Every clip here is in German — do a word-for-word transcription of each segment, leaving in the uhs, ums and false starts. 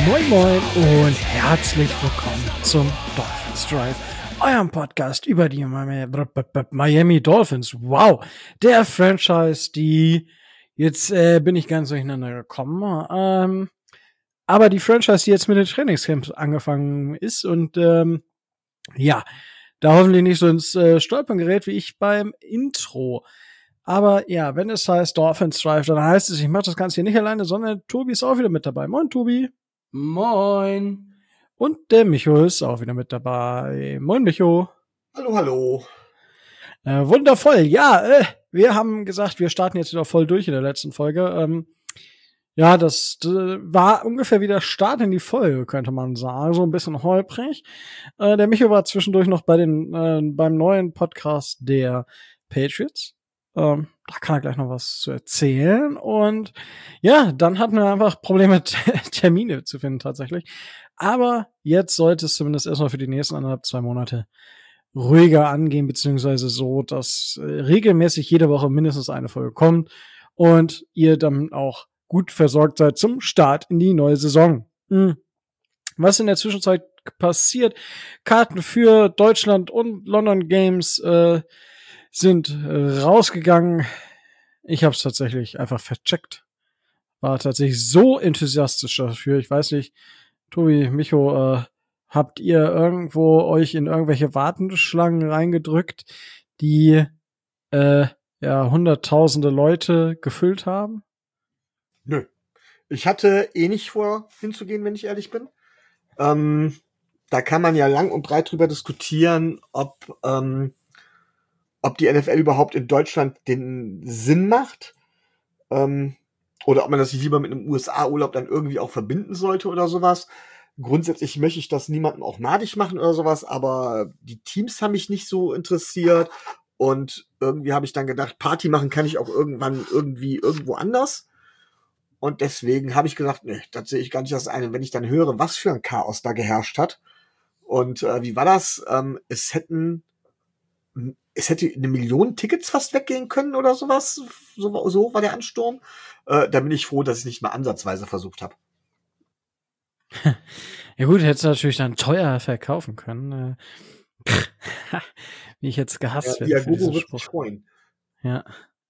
Moin Moin und herzlich willkommen zum Dolphins Drive, eurem Podcast über die Miami Dolphins. Wow, der Franchise, die, jetzt äh, bin ich ganz durcheinander gekommen, ähm, aber die Franchise, die jetzt mit den Trainingscamps angefangen ist und ähm, ja, da hoffentlich nicht so ins äh, Stolpern gerät wie ich beim Intro. Aber ja, wenn es heißt Dolphins Drive, dann heißt es, ich mache das Ganze hier nicht alleine, sondern Tobi ist auch wieder mit dabei. Moin, Tobi. Moin. Und der Micho ist auch wieder mit dabei. Moin, Micho. Hallo, hallo. Äh, wundervoll. Ja, äh, wir haben gesagt, wir starten jetzt wieder voll durch in der letzten Folge. Ähm, ja, das äh, war ungefähr wieder Start in die Folge, könnte man sagen. So ein bisschen holprig. Äh, der Micho war zwischendurch noch bei den äh, beim neuen Podcast der Patriots. Ähm, da kann er gleich noch was zu erzählen. Und ja, dann hatten wir einfach Probleme, Termine zu finden tatsächlich. Aber jetzt sollte es zumindest erstmal für die nächsten anderthalb, zwei Monate ruhiger angehen, beziehungsweise so, dass äh, regelmäßig jede Woche mindestens eine Folge kommt und ihr dann auch gut versorgt seid zum Start in die neue Saison. Hm. Was in der Zwischenzeit passiert? Karten für Deutschland und London Games äh, sind äh, rausgegangen. Ich habe es tatsächlich einfach vercheckt. War tatsächlich so enthusiastisch dafür. Ich weiß nicht, Tobi, Micho, äh, habt ihr irgendwo euch in irgendwelche Warteschlangen reingedrückt, die äh, ja hunderttausende Leute gefüllt haben? Nö. Ich hatte eh nicht vor, hinzugehen, wenn ich ehrlich bin. Ähm, da kann man ja lang und breit drüber diskutieren, ob ähm, ob die N F L überhaupt in Deutschland den Sinn macht. Ähm, oder ob man das nicht lieber mit einem U S A-Urlaub dann irgendwie auch verbinden sollte oder sowas. Grundsätzlich möchte ich das niemandem auch madig machen oder sowas, aber die Teams haben mich nicht so interessiert. Und irgendwie habe ich dann gedacht, Party machen kann ich auch irgendwann irgendwie irgendwo anders. Und deswegen habe ich gesagt, nee, das sehe ich gar nicht das eine. Wenn ich dann höre, was für ein Chaos da geherrscht hat. Und äh, wie war das? Ähm, es hätten es hätte eine Million Tickets fast weggehen können oder sowas. So, so war der Ansturm. Äh, da bin ich froh, dass ich nicht mal ansatzweise versucht habe. Ja gut, hättest du natürlich dann teuer verkaufen können. Wie ich jetzt gehasst Ja, werde ja, für diesen Gogo wird Spruch. sich freuen. Ja.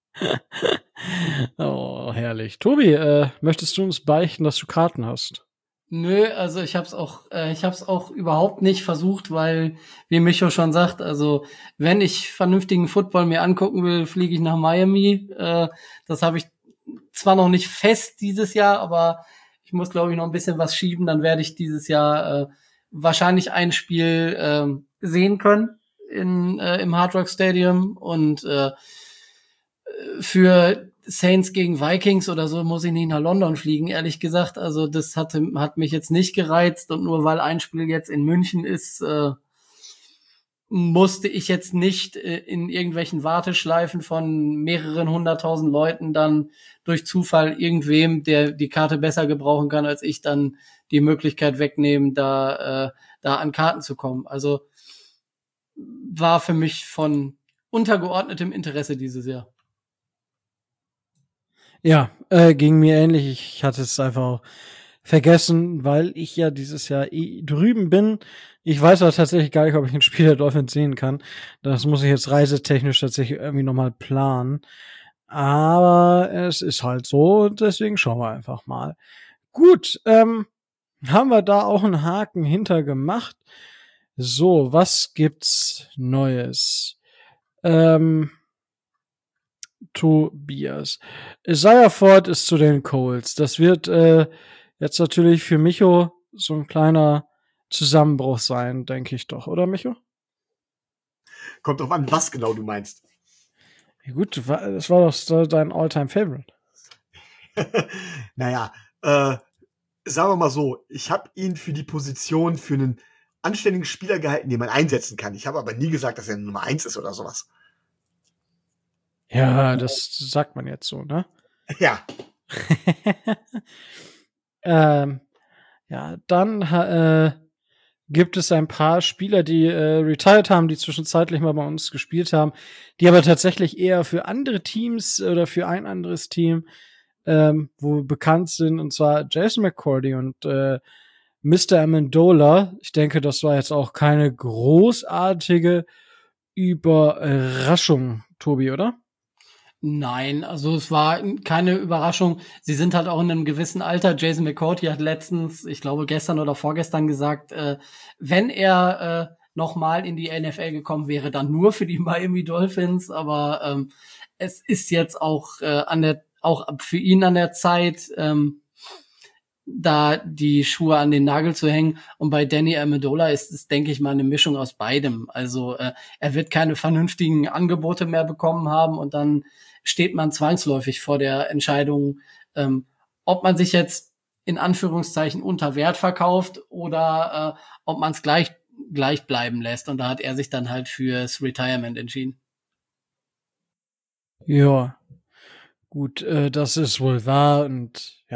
Oh, herrlich. Tobi, äh, möchtest du uns beichten, dass du Karten hast? Nö, also ich hab's auch, äh, ich hab's auch überhaupt nicht versucht, weil, wie Micho schon sagt, also wenn ich vernünftigen Football mir angucken will, fliege ich nach Miami. Äh, das habe ich zwar noch nicht fest dieses Jahr, aber ich muss, glaube ich, noch ein bisschen was schieben. Dann werde ich dieses Jahr äh, wahrscheinlich ein Spiel äh, sehen können in äh, im Hard Rock Stadium und äh, für Saints gegen Vikings oder so muss ich nicht nach London fliegen, ehrlich gesagt. Also das hatte, hat mich jetzt nicht gereizt und nur weil ein Spiel jetzt in München ist, äh, musste ich jetzt nicht äh, in irgendwelchen Warteschleifen von mehreren hunderttausend Leuten dann durch Zufall irgendwem, der die Karte besser gebrauchen kann als ich, dann die Möglichkeit wegnehmen, da, äh, da an Karten zu kommen. Also war für mich von untergeordnetem Interesse dieses Jahr. Ja, äh, ging mir ähnlich. Ich hatte es einfach vergessen, weil ich ja dieses Jahr eh drüben bin. Ich weiß aber tatsächlich gar nicht, ob ich ein Spiel der Dolphins sehen kann. Das muss ich jetzt reisetechnisch tatsächlich irgendwie nochmal planen. Aber es ist halt so und deswegen schauen wir einfach mal. Gut, ähm, haben wir da auch einen Haken hinter gemacht. So, was gibt's Neues? Ähm, Tobias. Isaiah Ford ist zu den Colts. Das wird äh, jetzt natürlich für Micho so ein kleiner Zusammenbruch sein, denke ich doch, oder Micho? Kommt drauf an, was genau du meinst. Ja, gut, das war doch dein All-Time-Favorite. Naja, äh, sagen wir mal so, ich habe ihn für die Position für einen anständigen Spieler gehalten, den man einsetzen kann. Ich habe aber nie gesagt, dass er Nummer eins ist oder sowas. Ja, das sagt man jetzt so, ne? Ja. ähm, ja, dann äh, gibt es ein paar Spieler, die äh, retired haben, die zwischenzeitlich mal bei uns gespielt haben, die aber tatsächlich eher für andere Teams oder für ein anderes Team ähm, wo bekannt sind, und zwar Jason McCourty und äh, Mister Amendola. Ich denke, das war jetzt auch keine großartige Überraschung, Tobi, oder? Nein, also es war keine Überraschung. Sie sind halt auch in einem gewissen Alter. Jason McCourty hat letztens, ich glaube gestern oder vorgestern gesagt, äh, wenn er äh, nochmal in die N F L gekommen wäre, dann nur für die Miami Dolphins. Aber ähm, es ist jetzt auch äh, an der, auch für ihn an der Zeit, ähm, da die Schuhe an den Nagel zu hängen. Und bei Danny Amendola ist es, denke ich mal, eine Mischung aus beidem. Also äh, er wird keine vernünftigen Angebote mehr bekommen haben und dann steht man zwangsläufig vor der Entscheidung, ähm, ob man sich jetzt in Anführungszeichen unter Wert verkauft oder äh, ob man es gleich gleich bleiben lässt. Und da hat er sich dann halt fürs Retirement entschieden. Ja, gut, äh, das ist wohl wahr und ja,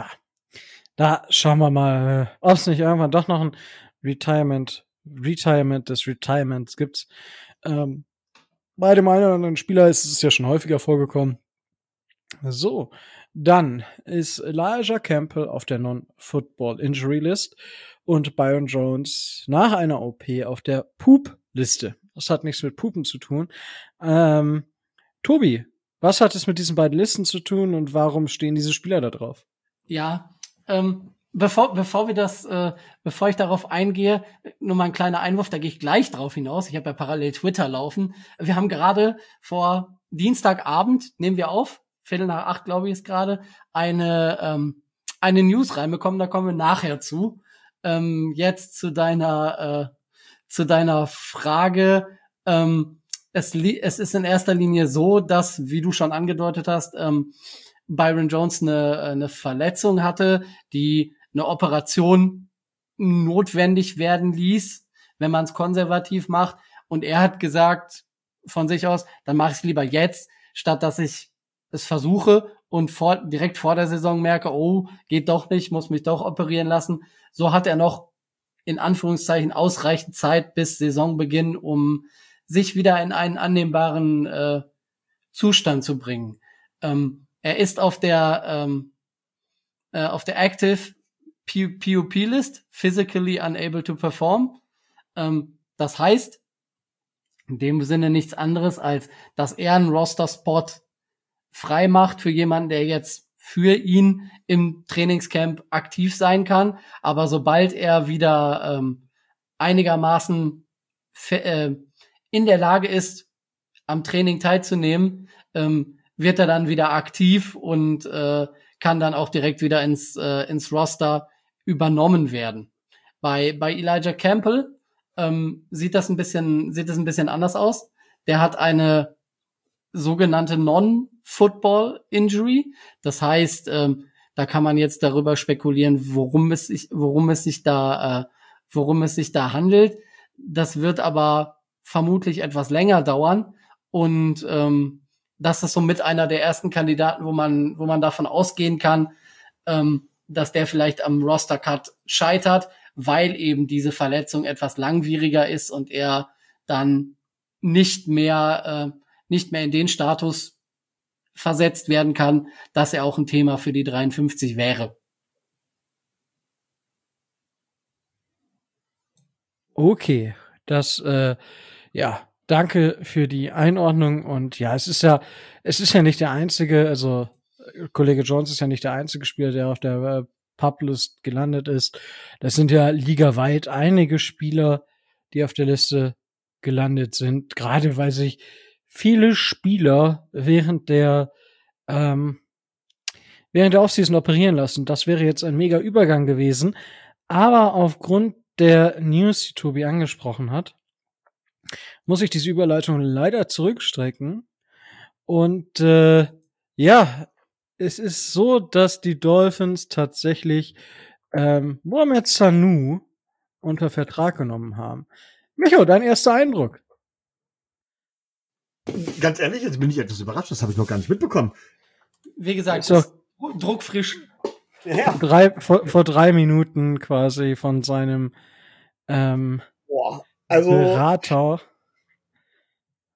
da schauen wir mal, ob es nicht irgendwann doch noch ein Retirement, Retirement des Retirements gibt. Ähm, bei dem einen oder anderen Spieler ist es ja schon häufiger vorgekommen. So, dann ist Elijah Campbell auf der Non-Football-Injury-List und Byron Jones nach einer O P auf der Poop-Liste. Das hat nichts mit Pupen zu tun. Ähm, Tobi, was hat es mit diesen beiden Listen zu tun und warum stehen diese Spieler da drauf? Ja, ähm, bevor, bevor wir das, äh, bevor ich darauf eingehe, nur mal ein kleiner Einwurf, da gehe ich gleich drauf hinaus. Ich habe ja parallel Twitter laufen. Wir haben gerade vor Dienstagabend, nehmen wir auf, Viertel nach acht, glaube ich, ist gerade, eine, ähm, eine News reinbekommen, da kommen wir nachher zu. Ähm, jetzt zu deiner, äh, zu deiner Frage, ähm, es, li- es ist in erster Linie so, dass, wie du schon angedeutet hast, ähm, Byron Jones eine, eine Verletzung hatte, die eine Operation notwendig werden ließ, wenn man es konservativ macht. Und er hat gesagt von sich aus, dann mache ich es lieber jetzt, statt dass ich es versuche und vor, direkt vor der Saison merke, oh, geht doch nicht, muss mich doch operieren lassen. So hat er noch in Anführungszeichen ausreichend Zeit bis Saisonbeginn, um sich wieder in einen annehmbaren äh, Zustand zu bringen. Ähm, er ist auf der ähm, äh, auf der Active P O P List, Physically Unable to Perform. Ähm, das heißt in dem Sinne nichts anderes, als dass er einen Roster-Spot frei macht für jemanden, der jetzt für ihn im Trainingscamp aktiv sein kann. Aber sobald er wieder ähm, einigermaßen äh, in der Lage ist, am Training teilzunehmen, ähm, wird er dann wieder aktiv und äh, kann dann auch direkt wieder ins, äh, ins Roster übernommen werden. Bei, bei Elijah Campbell ähm, sieht das ein bisschen, sieht das ein bisschen anders aus. Der hat eine sogenannte Non-Football-Injury. Das heißt, ähm, da kann man jetzt darüber spekulieren, worum es sich, worum es sich da, äh, worum es sich da handelt. Das wird aber vermutlich etwas länger dauern. Und ähm, das ist somit einer der ersten Kandidaten, wo man, wo man davon ausgehen kann, ähm, dass der vielleicht am Roster-Cut scheitert, weil eben diese Verletzung etwas langwieriger ist und er dann nicht mehr, äh, nicht mehr in den Status versetzt werden kann, dass er auch ein Thema für die dreiundfünfzig wäre. Okay, das, äh, ja, danke für die Einordnung und ja, es ist ja, es ist ja nicht der einzige, also Kollege Jones ist ja nicht der einzige Spieler, der auf der äh, Pup-List gelandet ist. Das sind ja ligaweit einige Spieler, die auf der Liste gelandet sind, gerade weil sich viele Spieler während der ähm, während der Offseason operieren lassen. Das wäre jetzt ein mega Übergang gewesen, aber aufgrund der News, die Tobi angesprochen hat, muss ich diese Überleitung leider zurückstrecken. Und äh, ja, es ist so, dass die Dolphins tatsächlich ähm, Mohamed Sanu unter Vertrag genommen haben. Micho, dein erster Eindruck? Ganz ehrlich, jetzt bin ich etwas überrascht. Das habe ich noch gar nicht mitbekommen. Wie gesagt, so, druckfrisch. Ja. Drei, vor, vor drei Minuten quasi von seinem ähm, Boah, also Berater.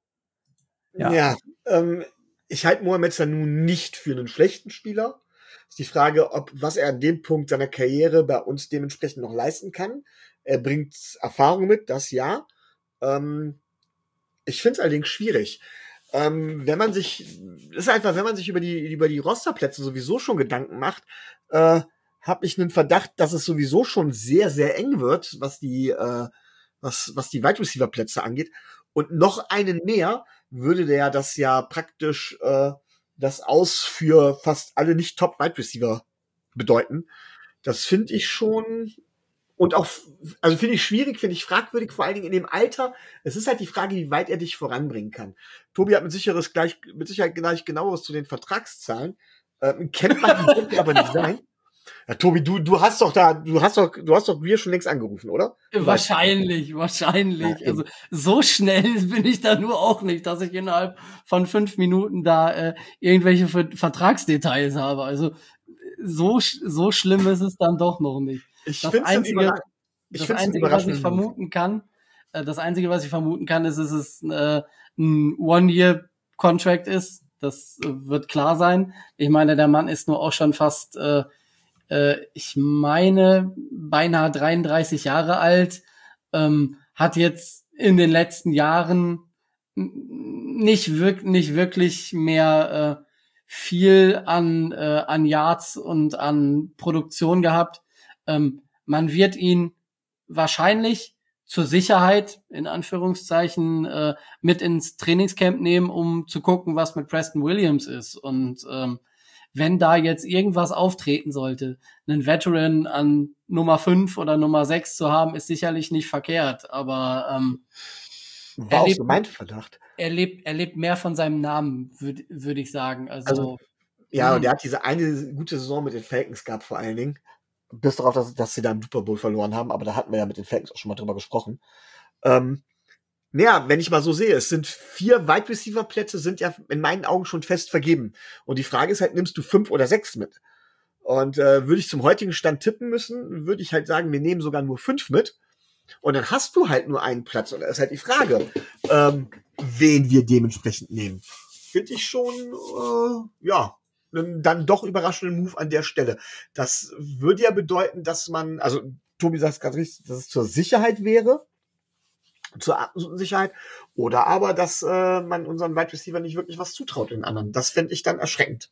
Ja, ja ähm, ich halte Mohamed Sanu nicht für einen schlechten Spieler, Ist die Frage, ob was er an dem Punkt seiner Karriere bei uns dementsprechend noch leisten kann. Er bringt Erfahrung mit, das ja. Ähm, ich finde es allerdings schwierig. Ähm, wenn man sich, ist einfach, wenn man sich über die über die Rosterplätze sowieso schon Gedanken macht, äh, habe ich einen Verdacht, dass es sowieso schon sehr sehr eng wird, was die äh, was was die Wide Receiver Plätze angeht. Und noch einen mehr würde der das ja praktisch äh, das Aus für fast alle nicht Top Wide Receiver bedeuten. Das finde ich schon. Und auch, also finde ich schwierig, finde ich fragwürdig, vor allen Dingen in dem Alter. Es ist halt die Frage, wie weit er dich voranbringen kann. Tobi hat mit Sicherheit gleich, mit Sicherheit gleich genaueres zu den Vertragszahlen. Ähm, kennt man die könnte aber nicht sein. Ja, Tobi, du, du hast doch da, du hast doch, du hast doch wir schon längst angerufen, oder? Wahrscheinlich, wahrscheinlich. Ja, also so schnell bin ich da nur auch nicht, dass ich innerhalb von fünf Minuten da äh, irgendwelche Vertragsdetails habe. Also so so schlimm ist es dann doch noch nicht. Ich das finde Einzige, ich das Einzige, was ich vermuten kann, äh, das Einzige, was ich vermuten kann, ist, dass es äh, ein One-Year-Contract ist. Das äh, wird klar sein. Ich meine, der Mann ist nur auch schon fast, äh, äh, ich meine, beinahe dreiunddreißig Jahre alt, ähm, hat jetzt in den letzten Jahren nicht wirklich, nicht wirklich mehr äh, viel an äh, an Yards und an Produktion gehabt. Ähm, man wird ihn wahrscheinlich zur Sicherheit, in Anführungszeichen, äh, mit ins Trainingscamp nehmen, um zu gucken, was mit Preston Williams ist. Und ähm, wenn da jetzt irgendwas auftreten sollte, einen Veteran an Nummer fünf oder Nummer sechs zu haben, ist sicherlich nicht verkehrt. Aber ähm, war auch so mein Verdacht. Er lebt, er lebt mehr von seinem Namen, würde würd ich sagen. Also, also ja, und er hat diese eine gute Saison mit den Falcons gehabt, vor allen Dingen. Bis darauf, dass, dass sie da im Super Bowl verloren haben, aber da hatten wir ja mit den Falcons auch schon mal drüber gesprochen. Ähm, naja, wenn ich mal so sehe, es sind vier Wide Receiver Plätze, sind ja in meinen Augen schon fest vergeben. Und die Frage ist halt, nimmst du fünf oder sechs mit? Und äh, würde ich zum heutigen Stand tippen müssen, würde ich halt sagen, wir nehmen sogar nur fünf mit. Und dann hast du halt nur einen Platz. Und da ist halt die Frage, ähm, wen wir dementsprechend nehmen. Finde ich schon, äh, ja, einen dann doch überraschenden Move an der Stelle. Das würde ja bedeuten, dass man, also Tobi sagt es gerade richtig, dass es zur Sicherheit wäre, zur absoluten Sicherheit, oder aber, dass äh, man unseren Wide Receiver nicht wirklich was zutraut den anderen. Das fände ich dann erschreckend.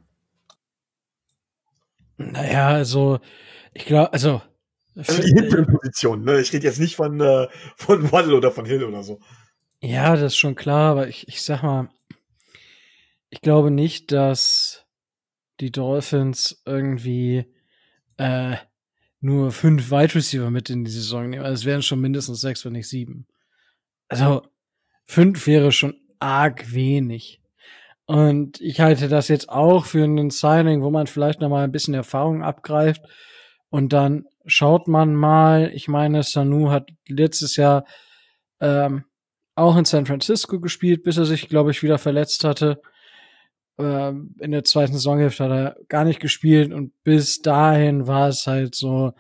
Naja, also, ich glaube, also Also die Hinterposition, ne? Ich rede jetzt nicht von, äh, von Waddle oder von Hill oder so. Ja, das ist schon klar, aber ich, ich sag mal, ich glaube nicht, dass die Dolphins irgendwie äh, nur fünf Wide Receiver mit in die Saison nehmen. Also es wären schon mindestens sechs, wenn nicht sieben. Also fünf wäre schon arg wenig. Und ich halte das jetzt auch für ein Signing, wo man vielleicht noch mal ein bisschen Erfahrung abgreift. Und dann schaut man mal, ich meine, Sanu hat letztes Jahr ähm, auch in San Francisco gespielt, bis er sich, glaube ich, wieder verletzt hatte. Ähm, in der zweiten Saisonhälfte hat er gar nicht gespielt und bis dahin war es halt so,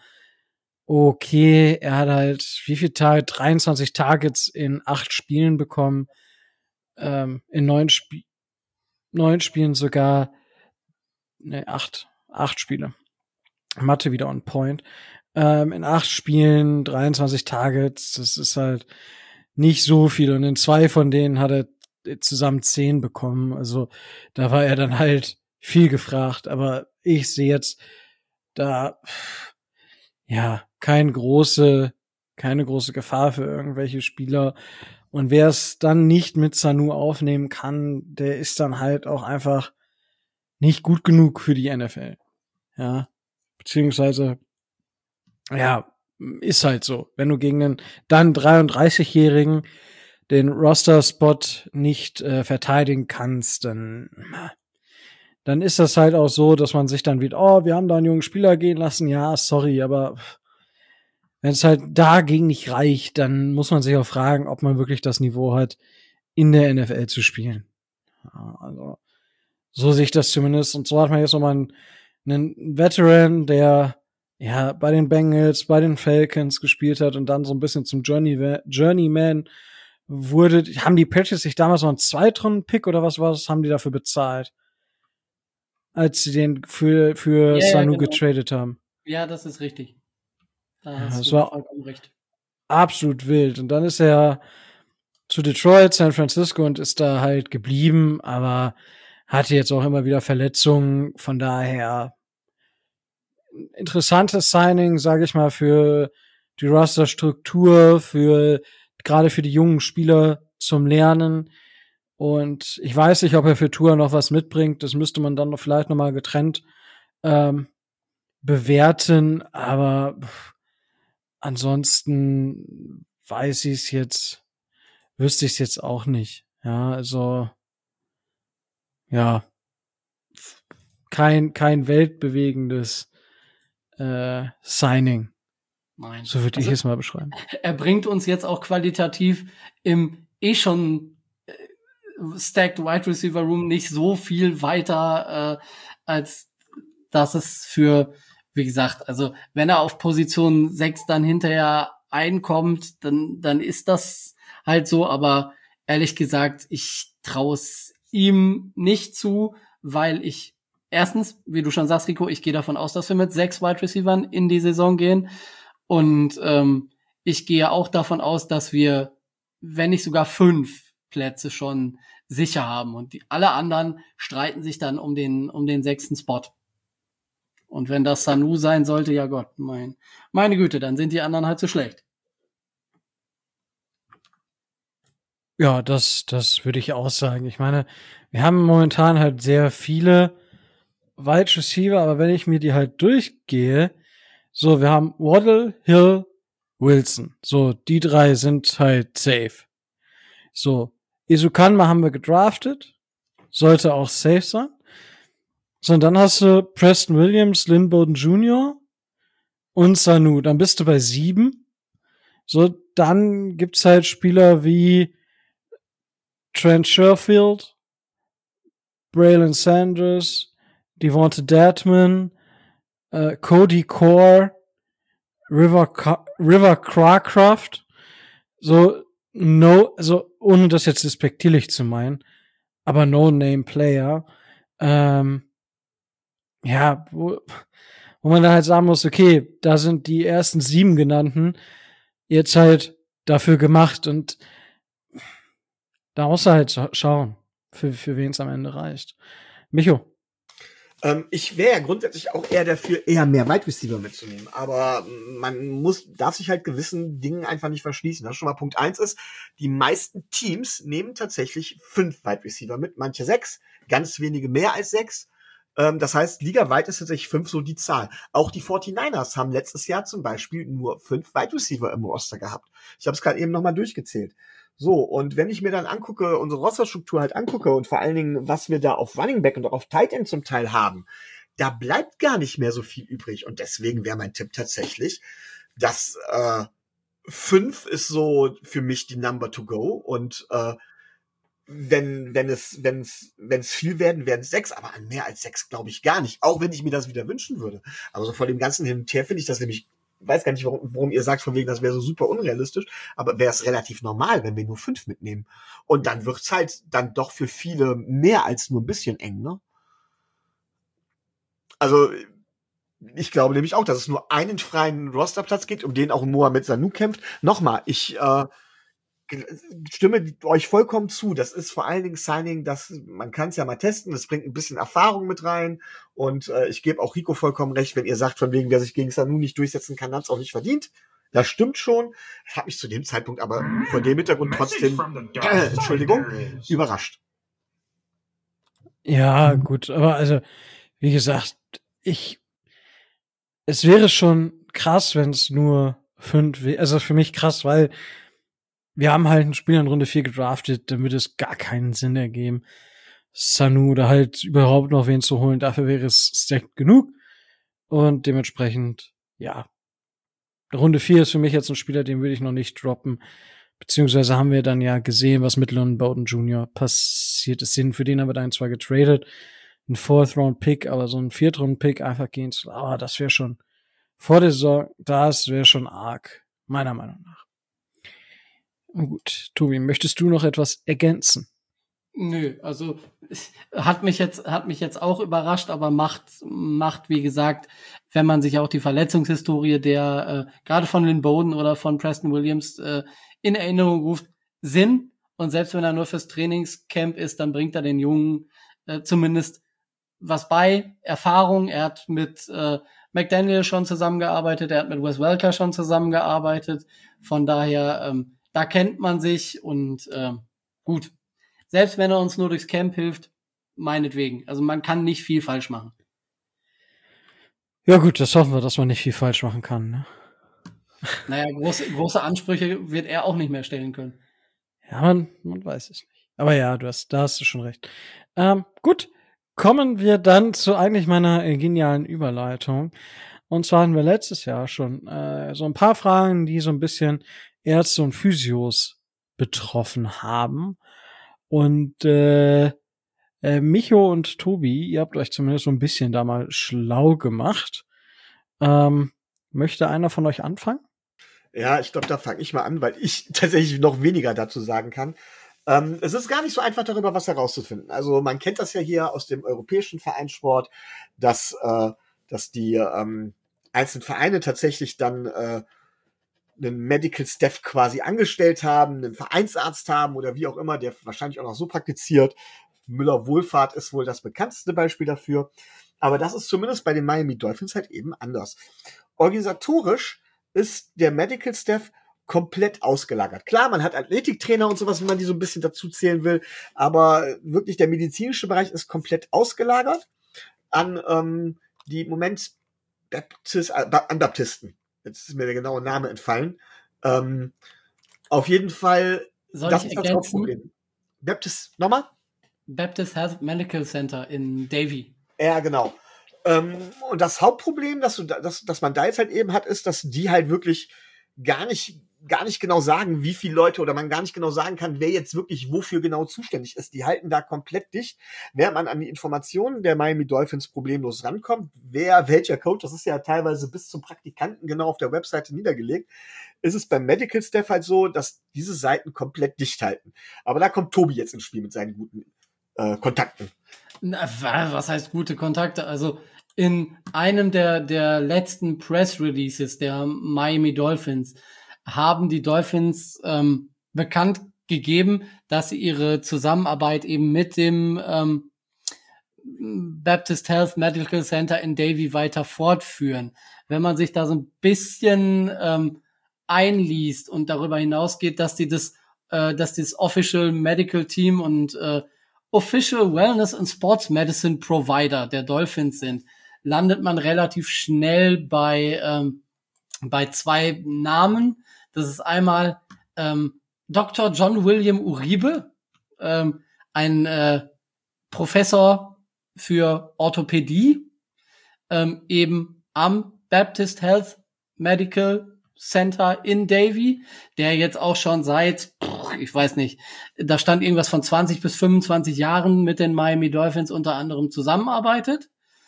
okay, er hat halt wie viel Tage? dreiundzwanzig Targets in acht Spielen bekommen, ähm, in neun, Sp- neun Spielen sogar, ne, acht, acht Spiele. Mathe wieder on point. Ähm, in acht Spielen, dreiundzwanzig Targets, das ist halt nicht so viel. Und in zwei von denen hat er zusammen zehn bekommen. Also da war er dann halt viel gefragt. Aber ich sehe jetzt da, ja, kein große, keine große Gefahr für irgendwelche Spieler. Und wer es dann nicht mit Sanu aufnehmen kann, der ist dann halt auch einfach nicht gut genug für die N F L. Ja, beziehungsweise, ja, ist halt so. Wenn du gegen einen dann dreiunddreißigjährigen den Roster-Spot nicht äh, verteidigen kannst, dann, dann ist das halt auch so, dass man sich dann wieder, oh, wir haben da einen jungen Spieler gehen lassen, ja, sorry, aber wenn es halt dagegen nicht reicht, dann muss man sich auch fragen, ob man wirklich das Niveau hat, in der N F L zu spielen. Ja, also, so sehe ich das zumindest. Und so hat man jetzt nochmal einen, einen Veteran, der ja bei den Bengals, bei den Falcons gespielt hat und dann so ein bisschen zum Journey, Journeyman wurde. Haben die Patriots sich damals noch einen Zweitrunden-Pick oder was war das, haben die dafür bezahlt? als sie den für, für Ja, ja, Sanu genau. getradet haben. Ja, das ist richtig. Da Ja, hast das du war vollkommen recht. absolut wild. Und dann ist er zu Detroit, San Francisco und ist da halt geblieben, aber hatte jetzt auch immer wieder Verletzungen. Von daher interessantes Signing, sage ich mal, für die Roster-Struktur, für gerade für die jungen Spieler zum Lernen. Und ich weiß nicht, ob er für Tour noch was mitbringt. Das müsste man dann noch vielleicht noch mal getrennt ähm, bewerten. Aber pff, ansonsten weiß ich es jetzt, wüsste ich es jetzt auch nicht. Ja, also ja, kein kein weltbewegendes äh, Signing. Nein. So würde Also, ich es mal beschreiben. er bringt uns jetzt auch qualitativ im eh schon äh, stacked Wide Receiver Room nicht so viel weiter, äh, als dass es für, wie gesagt, also wenn er auf Position sechs dann hinterher einkommt, dann, dann ist das halt so, aber ehrlich gesagt, ich traue es ihm nicht zu, weil ich erstens, wie du schon sagst, Rico, ich gehe davon aus, dass wir mit sechs Wide Receivern in die Saison gehen. Und ähm, ich gehe auch davon aus, dass wir, wenn nicht sogar fünf Plätze schon sicher haben. Und die, alle anderen streiten sich dann um den, um den sechsten Spot. Und wenn das Sanu sein sollte, ja Gott, mein, meine Güte, dann sind die anderen halt so schlecht. Ja, das, das würde ich auch sagen. Ich meine, wir haben momentan halt sehr viele Wide Receiver, aber wenn ich mir die halt durchgehe, so, wir haben Waddle, Hill, Wilson. So, die drei sind halt safe. So, Isukanma haben wir gedraftet. Sollte auch safe sein. So, und dann hast du Preston Williams, Lynn Bowden Junior und Sanu. Dann bist du bei sieben. So, dann gibt's halt Spieler wie Trent Sherfield, Braylon Sanders, Devonta Dedman, äh, Cody Core, River, Ka- River Crawcroft. So, no, also ohne das jetzt respektierlich zu meinen, aber No-Name-Player. Ähm, ja, wo, wo man da halt sagen muss, okay, da sind die ersten sieben genannten jetzt halt dafür gemacht und da musst du halt schauen, für, für wen es am Ende reicht. Micho. Ähm, ich wäre ja grundsätzlich auch eher dafür, eher mehr Wide Receiver mitzunehmen. Aber man muss, darf sich halt gewissen Dingen einfach nicht verschließen. Das schon mal Punkt eins ist, die meisten Teams nehmen tatsächlich fünf Wide Receiver mit, manche sechs, ganz wenige mehr als sechs. Ähm, das heißt, ligaweit ist tatsächlich fünf so die Zahl. Auch die forty-niners haben letztes Jahr zum Beispiel nur fünf Wide Receiver im Roster gehabt. Ich habe es gerade eben nochmal durchgezählt. So, und wenn ich mir dann angucke, unsere Rosterstruktur halt angucke und vor allen Dingen, was wir da auf Running Back und auch auf Tight End zum Teil haben, da bleibt gar nicht mehr so viel übrig. Und deswegen wäre mein Tipp tatsächlich, dass äh, fünf ist so für mich die Number to go. Und äh, wenn wenn es wenn es wenn es viel werden, werden es sechs, aber an mehr als sechs glaube ich gar nicht. Auch wenn ich mir das wieder wünschen würde. Aber so vor dem ganzen Hin und Her finde ich das nämlich, weiß gar nicht, warum, warum ihr sagt, von wegen, das wäre so super unrealistisch, aber wäre es relativ normal, wenn wir nur fünf mitnehmen. Und dann wird's halt dann doch für viele mehr als nur ein bisschen eng, ne? Also, ich glaube nämlich auch, dass es nur einen freien Rosterplatz gibt, um den auch Mohamed Sanu kämpft. Nochmal, ich äh, stimme euch vollkommen zu. Das ist vor allen Dingen Signing, das man kann es ja mal testen. Das bringt ein bisschen Erfahrung mit rein. Und äh, ich gebe auch Rico vollkommen recht, wenn ihr sagt, von wegen, wer sich gegen Sanu nicht durchsetzen kann, hat es auch nicht verdient. Das stimmt schon. Das hat mich zu dem Zeitpunkt aber vor dem Hintergrund trotzdem, äh, Entschuldigung, überrascht. Ja, gut, aber also, wie gesagt, ich, es wäre schon krass, wenn es nur fünf, wär- also für mich krass, weil wir haben halt einen Spieler in Runde vier gedraftet, dann würde es gar keinen Sinn ergeben, Sanu oder halt überhaupt noch wen zu holen. Dafür wäre es stacked genug. Und dementsprechend, ja. Runde vier ist für mich jetzt ein Spieler, den würde ich noch nicht droppen. Beziehungsweise haben wir dann ja gesehen, was mit Lynn Bowden Junior passiert ist. Für den haben wir dann zwar getradet, ein Fourth-Round-Pick, aber so ein Vierth-Round-Pick einfach gehen zu, aber das wäre schon vor der Saison, das wäre schon arg, meiner Meinung nach. Gut, Tobi, möchtest du noch etwas ergänzen? Nö, also hat mich jetzt, hat mich jetzt auch überrascht, aber macht, macht, wie gesagt, wenn man sich auch die Verletzungshistorie der, äh, gerade von Lynn Bowden oder von Preston Williams, äh, in Erinnerung ruft, Sinn. Und selbst wenn er nur fürs Trainingscamp ist, dann bringt er den Jungen äh, zumindest was bei, Erfahrung. Er hat mit äh, McDaniel schon zusammengearbeitet, er hat mit Wes Welker schon zusammengearbeitet. Von daher, ähm, da kennt man sich und äh, gut. Selbst wenn er uns nur durchs Camp hilft, meinetwegen. Also man kann nicht viel falsch machen. Ja gut, das hoffen wir, dass man nicht viel falsch machen kann. Ne? Naja, große, große Ansprüche wird er auch nicht mehr stellen können. Ja, man, man weiß es nicht. Aber ja, du hast, da hast du schon recht. Ähm, gut, kommen wir dann zu eigentlich meiner äh, genialen Überleitung. Und zwar hatten wir letztes Jahr schon äh, so ein paar Fragen, die so ein bisschen Ärzte und Physios betroffen haben. Und äh, äh, Micho und Tobi, ihr habt euch zumindest so ein bisschen da mal schlau gemacht. Ähm, möchte einer von euch anfangen? Ja, ich glaube, da fange ich mal an, weil ich tatsächlich noch weniger dazu sagen kann. Ähm, es ist gar nicht so einfach, darüber was herauszufinden. Also man kennt das ja hier aus dem europäischen Vereinssport, dass, äh, dass die ähm, einzelnen Vereine tatsächlich dann äh, einen Medical Staff quasi angestellt haben, einen Vereinsarzt haben oder wie auch immer, der wahrscheinlich auch noch so praktiziert. Müller-Wohlfahrt ist wohl das bekannteste Beispiel dafür. Aber das ist zumindest bei den Miami Dolphins halt eben anders. Organisatorisch ist der Medical Staff komplett ausgelagert. Klar, man hat Athletiktrainer und sowas, wenn man die so ein bisschen dazu zählen will, aber wirklich der medizinische Bereich ist komplett ausgelagert an ähm, die im Moment Baptist, äh, an Baptisten. Jetzt ist mir der genaue Name entfallen. Ähm, auf jeden Fall, Soll das ich ist das ergänzen? Hauptproblem. Baptist, nochmal? Baptist Health Medical Center in Davie. Ja, genau. Ähm, und das Hauptproblem, das, du, das, das man da jetzt halt eben hat, ist, dass die halt wirklich gar nicht, gar nicht genau sagen, wie viele Leute oder man gar nicht genau sagen kann, wer jetzt wirklich wofür genau zuständig ist. Die halten da komplett dicht, während man an die Informationen der Miami Dolphins problemlos rankommt. Wer, welcher Coach, das ist ja teilweise bis zum Praktikanten genau auf der Webseite niedergelegt, ist es beim Medical Staff halt so, dass diese Seiten komplett dicht halten. Aber da kommt Tobi jetzt ins Spiel mit seinen guten äh, Kontakten. Na, was heißt gute Kontakte? Also in einem der, der letzten Press Releases der Miami Dolphins haben die Dolphins ähm, bekannt gegeben, dass sie ihre Zusammenarbeit eben mit dem ähm, Baptist Health Medical Center in Davie weiter fortführen. Wenn man sich da so ein bisschen ähm, einliest und darüber hinausgeht, dass die das, äh, dass das Official Medical Team und äh, Official Wellness and Sports Medicine Provider der Dolphins sind, landet man relativ schnell bei ähm, bei zwei Namen. Das ist einmal ähm, Doktor John William Uribe, ähm, ein äh, Professor für Orthopädie, ähm, eben am Baptist Health Medical Center in Davie, der jetzt auch schon seit, ich weiß nicht, da stand irgendwas von zwanzig bis fünfundzwanzig Jahren mit den Miami Dolphins unter anderem zusammenarbeitet.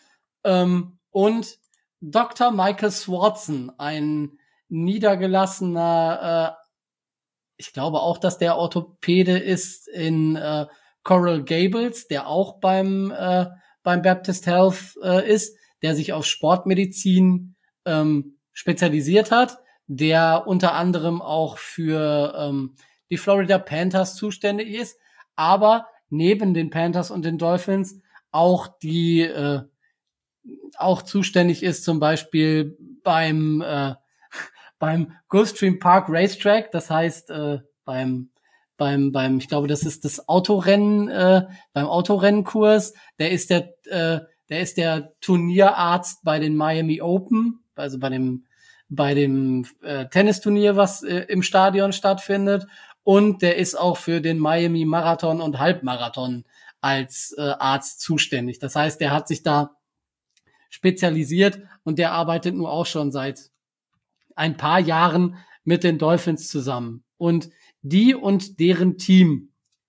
Ähm, und Doktor Michael Swartzen, ein niedergelassener, äh, ich glaube auch, dass der Orthopäde ist in äh, Coral Gables, der auch beim äh, beim Baptist Health äh, ist, der sich auf Sportmedizin ähm, spezialisiert hat, der unter anderem auch für ähm, die Florida Panthers zuständig ist, aber neben den Panthers und den Dolphins auch die äh, auch zuständig ist, zum Beispiel beim äh, beim Gulfstream Park Racetrack, das heißt äh, beim beim beim ich glaube, das ist das Autorennen äh, beim Autorennenkurs, der ist der äh, der ist der Turnierarzt bei den Miami Open, also bei dem bei dem äh, Tennisturnier, was äh, im Stadion stattfindet, und der ist auch für den Miami Marathon und Halbmarathon als äh, Arzt zuständig. Das heißt, der hat sich da spezialisiert und der arbeitet nun auch schon seit ein paar Jahren mit den Dolphins zusammen. Und die und deren Team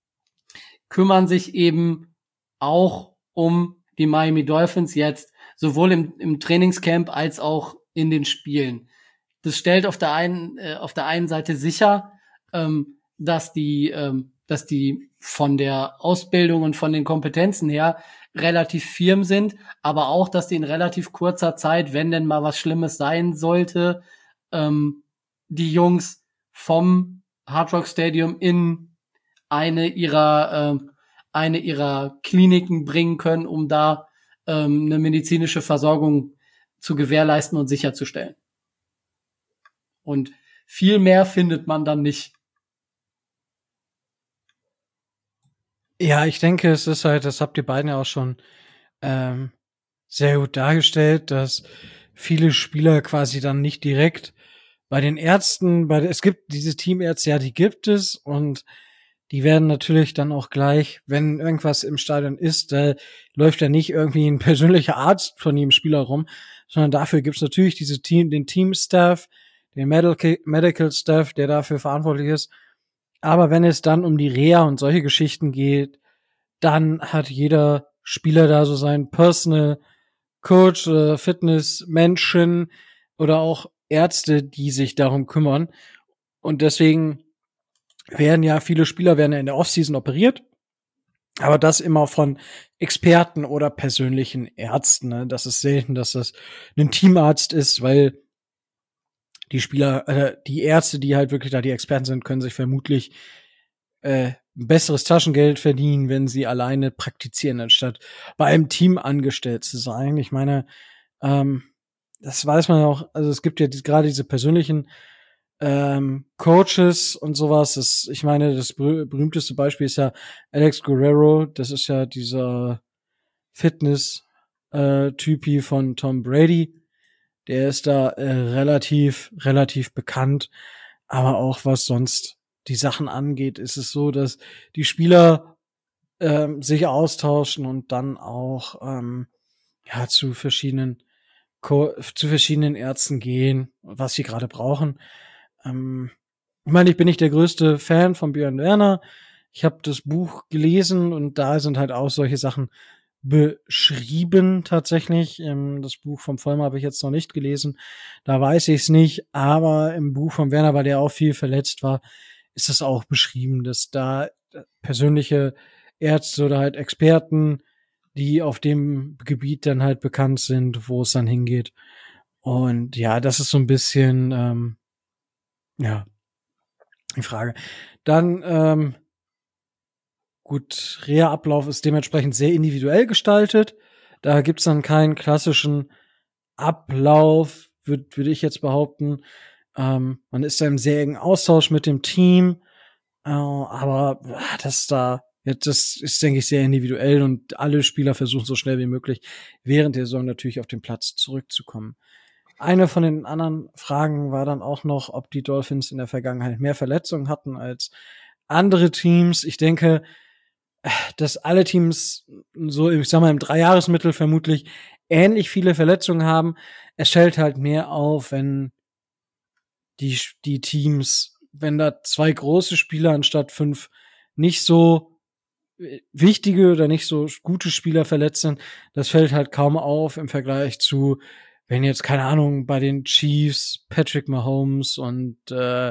kümmern sich eben auch um die Miami Dolphins jetzt, sowohl im, im Trainingscamp als auch in den Spielen. Das stellt auf der einen, äh, auf der einen Seite sicher, ähm, dass die, ähm, dass die von der Ausbildung und von den Kompetenzen her relativ firm sind, aber auch, dass die in relativ kurzer Zeit, wenn denn mal was Schlimmes sein sollte, ähm, die Jungs vom Hard Rock Stadium in eine ihrer äh, eine ihrer Kliniken bringen können, um da ähm, eine medizinische Versorgung zu gewährleisten und sicherzustellen. Und viel mehr findet man dann nicht. Ja, ich denke, es ist halt, das habt ihr beiden ja auch schon ähm, sehr gut dargestellt, dass viele Spieler quasi dann nicht direkt bei den Ärzten, bei es gibt diese Teamärzte, ja, die gibt es und die werden natürlich dann auch gleich, wenn irgendwas im Stadion ist, da läuft ja nicht irgendwie ein persönlicher Arzt von jedem Spieler rum, sondern dafür gibt's natürlich diese Team, den Team-Staff, den Medical, Medical Staff, der dafür verantwortlich ist. Aber wenn es dann um die Reha und solche Geschichten geht, dann hat jeder Spieler da so seinen Personal Coach, äh, Fitness-Menschen oder auch Ärzte, die sich darum kümmern. Und deswegen werden ja viele Spieler werden ja in der Offseason operiert, aber das immer von Experten oder persönlichen Ärzten. Ne? Das ist selten, dass das ein Teamarzt ist, weil die Spieler, äh, die Ärzte, die halt wirklich da die Experten sind, können sich vermutlich äh, ein besseres Taschengeld verdienen, wenn sie alleine praktizieren, anstatt bei einem Team angestellt zu sein. Ich meine, ähm, das weiß man ja auch, also es gibt ja die, gerade diese persönlichen ähm, Coaches und sowas. Das, ich meine, das berüh- berühmteste Beispiel ist ja Alex Guerrero. Das ist ja dieser Fitness-Typi von Tom Brady. Der ist da äh, relativ, relativ bekannt. Aber auch was sonst die Sachen angeht, ist es so, dass die Spieler ähm, sich austauschen und dann auch ähm, ja zu verschiedenen Co- zu verschiedenen Ärzten gehen, was sie gerade brauchen. Ähm, ich meine, ich bin nicht der größte Fan von Björn Werner. Ich habe das Buch gelesen und da sind halt auch solche Sachen beschrieben tatsächlich. Ähm, das Buch vom Vollmer habe ich jetzt noch nicht gelesen. Da weiß ich es nicht. Aber im Buch von Werner, weil der auch viel verletzt war, ist es auch beschrieben, dass da persönliche Ärzte oder halt Experten, die auf dem Gebiet dann halt bekannt sind, wo es dann hingeht. Und ja, das ist so ein bisschen, ähm, ja, die Frage. Dann, ähm, gut, Reha-Ablauf ist dementsprechend sehr individuell gestaltet. Da gibt's dann keinen klassischen Ablauf, würde würd ich jetzt behaupten. Ähm, man ist da im sehr engen Austausch mit dem Team. Äh, aber ah, das da, ja, das ist, denke ich, sehr individuell und alle Spieler versuchen so schnell wie möglich während der Saison natürlich auf den Platz zurückzukommen. Eine von den anderen Fragen war dann auch noch, ob die Dolphins in der Vergangenheit mehr Verletzungen hatten als andere Teams. Ich denke, dass alle Teams so, ich sag mal, im Dreijahresmittel vermutlich ähnlich viele Verletzungen haben. Es fällt halt mehr auf, wenn die, die Teams, wenn da zwei große Spieler anstatt fünf nicht so wichtige oder nicht so gute Spieler verletzt sind. Das fällt halt kaum auf im Vergleich zu, wenn jetzt, keine Ahnung, bei den Chiefs Patrick Mahomes und äh,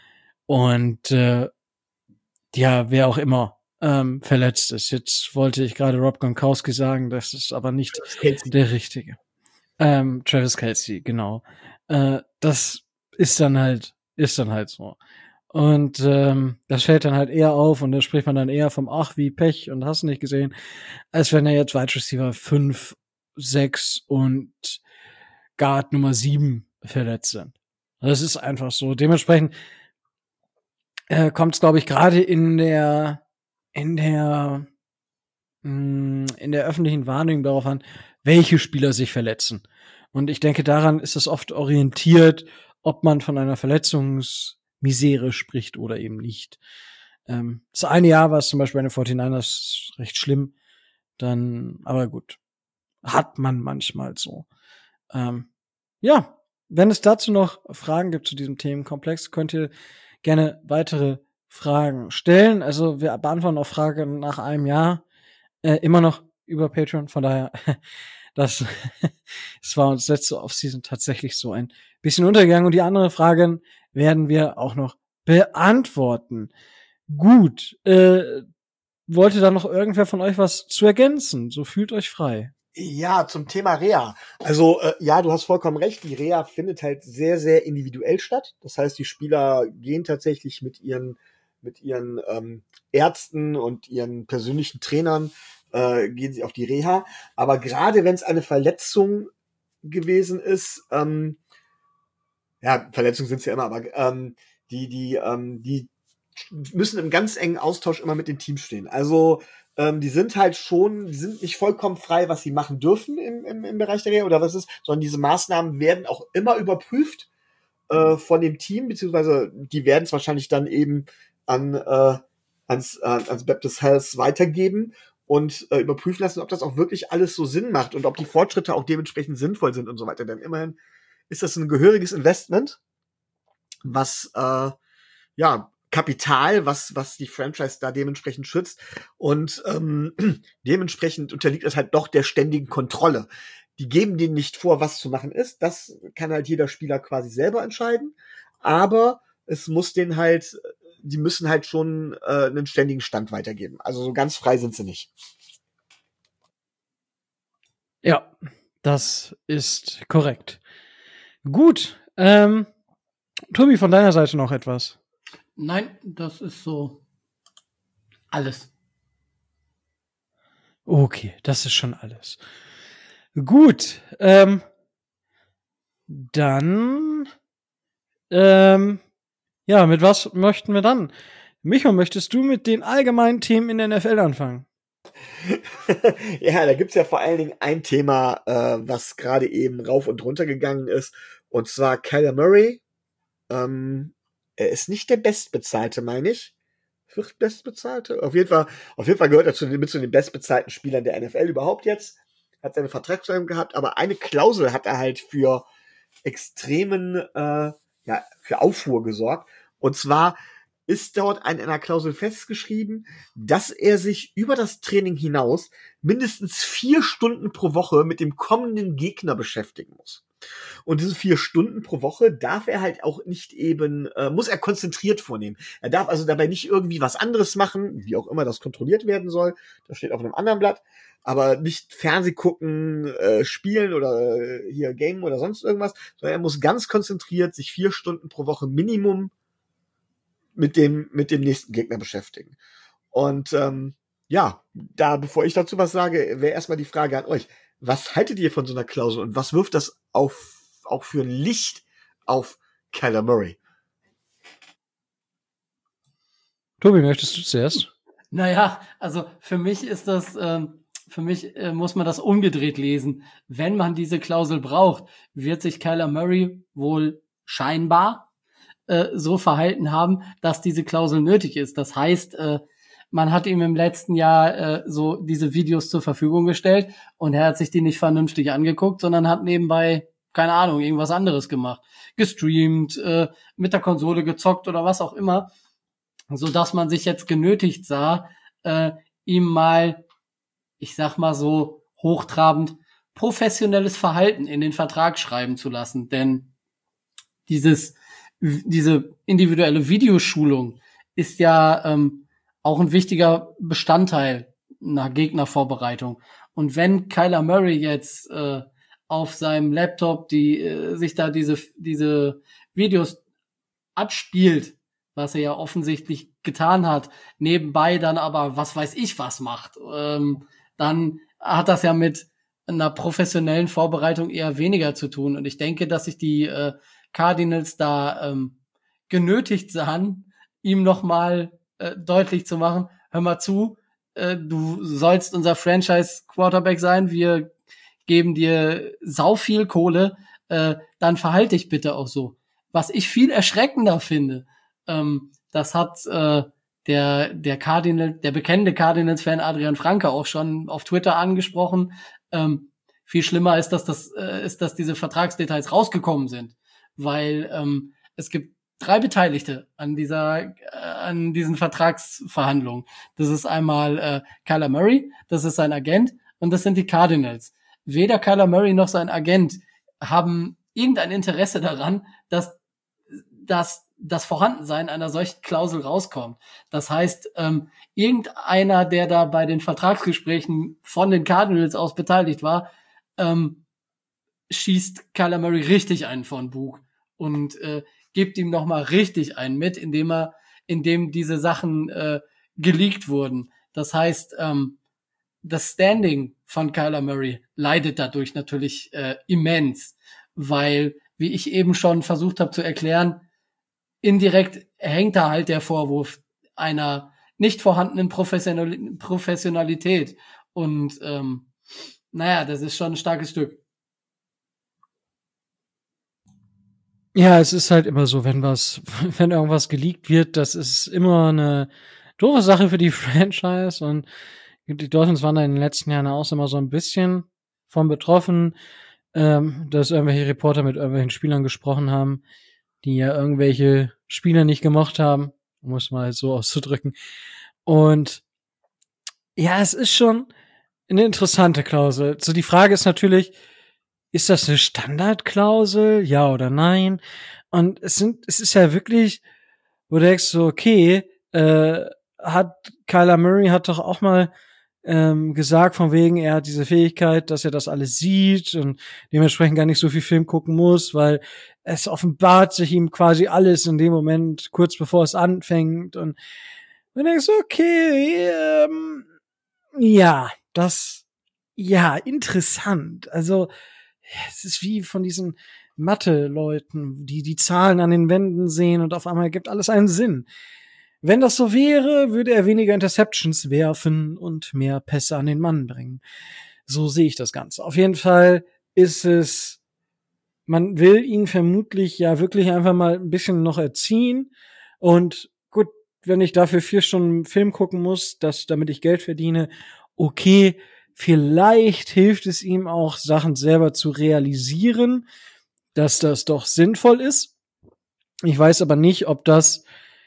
und äh, ja, wer auch immer ähm, verletzt ist. Jetzt wollte ich gerade Rob Gronkowski sagen, das ist aber nicht der richtige. Ähm, Travis Kelce, genau. Äh, das ist dann halt, ist dann halt so. Und ähm, das fällt dann halt eher auf und da spricht man dann eher vom Ach, wie Pech und hast nicht gesehen, als wenn er jetzt Wide Receiver fünf, sechs und Guard Nummer sieben verletzt sind. Das ist einfach so. Dementsprechend äh, kommt es, glaube ich, gerade in der in der mh, in der öffentlichen Wahrnehmung darauf an, welche Spieler sich verletzen. Und ich denke, daran ist es oft orientiert, ob man von einer Verletzungsmisere spricht oder eben nicht. Ähm, das eine Jahr war es zum Beispiel bei den forty-niners recht schlimm. Dann, aber gut, hat man manchmal so. Ähm, ja, wenn es dazu noch Fragen gibt zu diesem Themenkomplex, könnt ihr gerne weitere Fragen stellen. Also wir beantworten auch Fragen nach einem Jahr äh, immer noch über Patreon. Von daher, das, das war uns letzte Offseason tatsächlich so ein bisschen untergegangen. Und die anderen Fragen werden wir auch noch beantworten. Gut, äh, wollte da noch irgendwer von euch was zu ergänzen? So fühlt euch frei. Ja, zum Thema Reha. Also äh, ja, du hast vollkommen recht. Die Reha findet halt sehr, sehr individuell statt. Das heißt, die Spieler gehen tatsächlich mit ihren mit ihren ähm, Ärzten und ihren persönlichen Trainern äh, gehen sie auf die Reha. Aber gerade wenn es eine Verletzung gewesen ist, ähm, ja, Verletzungen sind es ja immer, aber ähm, die die ähm, die müssen im ganz engen Austausch immer mit dem Team stehen. Also ähm, die sind halt schon, die sind nicht vollkommen frei, was sie machen dürfen im, im, im Bereich der Reha oder was ist, sondern diese Maßnahmen werden auch immer überprüft äh, von dem Team, beziehungsweise die werden es wahrscheinlich dann eben an äh, ans, äh, ans Baptist Health weitergeben und äh, überprüfen lassen, ob das auch wirklich alles so Sinn macht und ob die Fortschritte auch dementsprechend sinnvoll sind und so weiter. Denn immerhin ist das ein gehöriges Investment, was äh, ja Kapital, was was die Franchise da dementsprechend schützt und ähm, dementsprechend unterliegt es halt doch der ständigen Kontrolle. Die geben denen nicht vor, was zu machen ist. Das kann halt jeder Spieler quasi selber entscheiden. Aber es muss denen halt, die müssen halt schon äh, einen ständigen Stand weitergeben. Also so ganz frei sind sie nicht. Ja, das ist korrekt. Gut, ähm, Tobi, von deiner Seite noch etwas? Nein, das ist so alles. Okay, das ist schon alles. Gut, ähm, dann, ähm, ja, mit was möchten wir dann? Micho, möchtest du mit den allgemeinen Themen in der N F L anfangen? Ja, da gibt's ja vor allen Dingen ein Thema, äh, was gerade eben rauf und runter gegangen ist, und zwar Kyler Murray. Ähm, er ist nicht der Bestbezahlte, meine ich. Viertbestbezahlte? Auf jeden Fall, auf jeden Fall gehört er zu den, mit zu den bestbezahlten Spielern der N F L überhaupt jetzt. Hat seine Vertragsverlängerung gehabt, aber eine Klausel hat er halt für extremen, äh, ja, für Aufruhr gesorgt. Und zwar ist dort in einer Klausel festgeschrieben, dass er sich über das Training hinaus mindestens vier Stunden pro Woche mit dem kommenden Gegner beschäftigen muss. Und diese vier Stunden pro Woche darf er halt auch nicht eben, äh, muss er konzentriert vornehmen. Er darf also dabei nicht irgendwie was anderes machen, wie auch immer das kontrolliert werden soll. Das steht auf einem anderen Blatt. Aber nicht Fernseh gucken, äh, spielen oder äh, hier Game oder sonst irgendwas, sondern er muss ganz konzentriert sich vier Stunden pro Woche Minimum mit dem, mit dem nächsten Gegner beschäftigen. Und ähm, ja, da, bevor ich dazu was sage, wäre erstmal die Frage an euch. Was haltet ihr von so einer Klausel und was wirft das auf, auch für ein Licht auf Kyler Murray? Tobi, möchtest du zuerst? Naja, also für mich ist das, ähm, für mich äh, muss man das umgedreht lesen. Wenn man diese Klausel braucht, wird sich Kyler Murray wohl scheinbar äh, so verhalten haben, dass diese Klausel nötig ist. Das heißt, äh, man hat ihm im letzten Jahr äh, so diese Videos zur Verfügung gestellt und er hat sich die nicht vernünftig angeguckt, sondern hat nebenbei, keine Ahnung, irgendwas anderes gemacht. Gestreamt, äh, mit der Konsole gezockt oder was auch immer, so dass man sich jetzt genötigt sah, äh, ihm mal, ich sag mal so hochtrabend, professionelles Verhalten in den Vertrag schreiben zu lassen. Denn dieses, diese individuelle Videoschulung ist ja ähm, auch ein wichtiger Bestandteil einer Gegnervorbereitung. Und wenn Kyler Murray jetzt äh, auf seinem Laptop die äh, sich da diese diese Videos abspielt, was er ja offensichtlich getan hat, nebenbei dann aber was weiß ich was macht, ähm, dann hat das ja mit einer professionellen Vorbereitung eher weniger zu tun. Und ich denke, dass sich die äh, Cardinals da ähm, genötigt sahen, ihm nochmal äh, deutlich zu machen, hör mal zu, äh, du sollst unser Franchise-Quarterback sein, wir geben dir sau viel Kohle, äh, dann verhalte dich bitte auch so. Was ich viel erschreckender finde, ähm, das hat äh, der der Cardinal, der bekannte Cardinals-Fan Adrian Franke auch schon auf Twitter angesprochen. Ähm, viel schlimmer ist, dass das äh, ist, dass diese Vertragsdetails rausgekommen sind, weil ähm, es gibt drei Beteiligte an dieser äh, an diesen Vertragsverhandlungen. Das ist einmal äh, Kyler Murray, das ist sein Agent und das sind die Cardinals. Weder Kyler Murray noch sein Agent haben irgendein Interesse daran, dass dass das Vorhandensein einer solchen Klausel rauskommt. Das heißt, ähm, irgendeiner, der da bei den Vertragsgesprächen von den Cardinals aus beteiligt war, ähm, schießt Kyler Murray richtig einen von Bug und äh, gibt ihm nochmal richtig einen mit, indem er, indem diese Sachen äh, geleakt wurden. Das heißt, ähm, das Standing von Kyler Murray leidet dadurch natürlich äh, immens, weil, wie ich eben schon versucht habe zu erklären, indirekt hängt da halt der Vorwurf einer nicht vorhandenen Professional- Professionalität. Und ähm, naja, das ist schon ein starkes Stück. Ja, es ist halt immer so, wenn was, wenn irgendwas geleakt wird, das ist immer eine doofe Sache für die Franchise und die Dolphins waren da in den letzten Jahren auch immer so ein bisschen von betroffen, ähm, dass irgendwelche Reporter mit irgendwelchen Spielern gesprochen haben, die ja irgendwelche Spieler nicht gemocht haben, um es mal so auszudrücken. Und ja, es ist schon eine interessante Klausel. So, die Frage ist natürlich, ist das eine Standardklausel? Ja oder nein? Und es sind, es ist ja wirklich, wo du denkst so, okay, äh, hat Kyler Murray hat doch auch mal ähm, gesagt, von wegen, er hat diese Fähigkeit, dass er das alles sieht und dementsprechend gar nicht so viel Film gucken muss, weil es offenbart sich ihm quasi alles in dem Moment, kurz bevor es anfängt. Und du denkst, okay, ähm, ja, das, ja, interessant. Also, es ist wie von diesen Mathe-Leuten, die die Zahlen an den Wänden sehen und auf einmal ergibt alles einen Sinn. Wenn das so wäre, würde er weniger Interceptions werfen und mehr Pässe an den Mann bringen. So sehe ich das Ganze. Auf jeden Fall ist es, man will ihn vermutlich ja wirklich einfach mal ein bisschen noch erziehen. Und gut, wenn ich dafür vier Stunden Film gucken muss, dass, damit ich Geld verdiene, okay, vielleicht hilft es ihm auch, Sachen selber zu realisieren, dass das doch sinnvoll ist. Ich weiß aber nicht, ob das,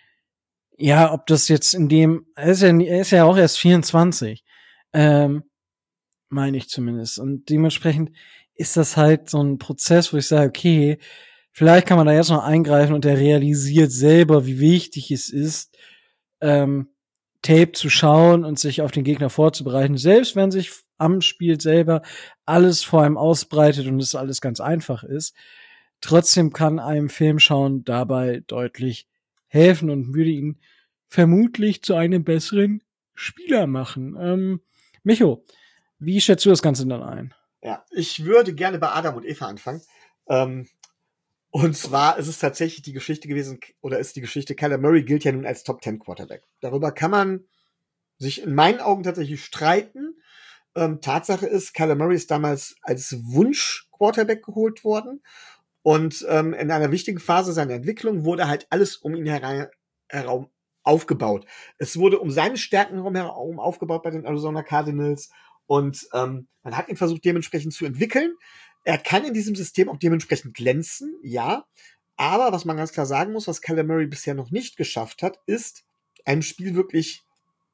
ja, ob das jetzt in dem, er ist ja, er ist ja auch erst vierundzwanzig, ähm, meine ich zumindest. Und dementsprechend ist das halt so ein Prozess, wo ich sage, okay, vielleicht kann man da jetzt noch eingreifen und er realisiert selber, wie wichtig es ist, ähm, Tape zu schauen und sich auf den Gegner vorzubereiten, selbst wenn sich am Spiel selber alles vor einem ausbreitet und es alles ganz einfach ist. Trotzdem kann einem Filmschauen dabei deutlich helfen und würde ihn vermutlich zu einem besseren Spieler machen. Ähm, Micho, wie schätzt du das Ganze dann ein? Ja, ich würde gerne bei Adam und Eva anfangen. Ähm, und zwar ist es tatsächlich die Geschichte gewesen, oder ist die Geschichte, Kyler Murray gilt ja nun als Top Ten Quarterback. Darüber kann man sich in meinen Augen tatsächlich streiten. Ähm, Tatsache ist, Kyler Murray ist damals als Wunsch-Quarterback geholt worden. Und ähm, in einer wichtigen Phase seiner Entwicklung wurde halt alles um ihn herum, herum aufgebaut. Es wurde um seine Stärken herum aufgebaut bei den Arizona Cardinals. Und ähm, man hat ihn versucht, dementsprechend zu entwickeln. Er kann in diesem System auch dementsprechend glänzen, ja. Aber was man ganz klar sagen muss, was Kyler Murray bisher noch nicht geschafft hat, ist, einem Spiel wirklich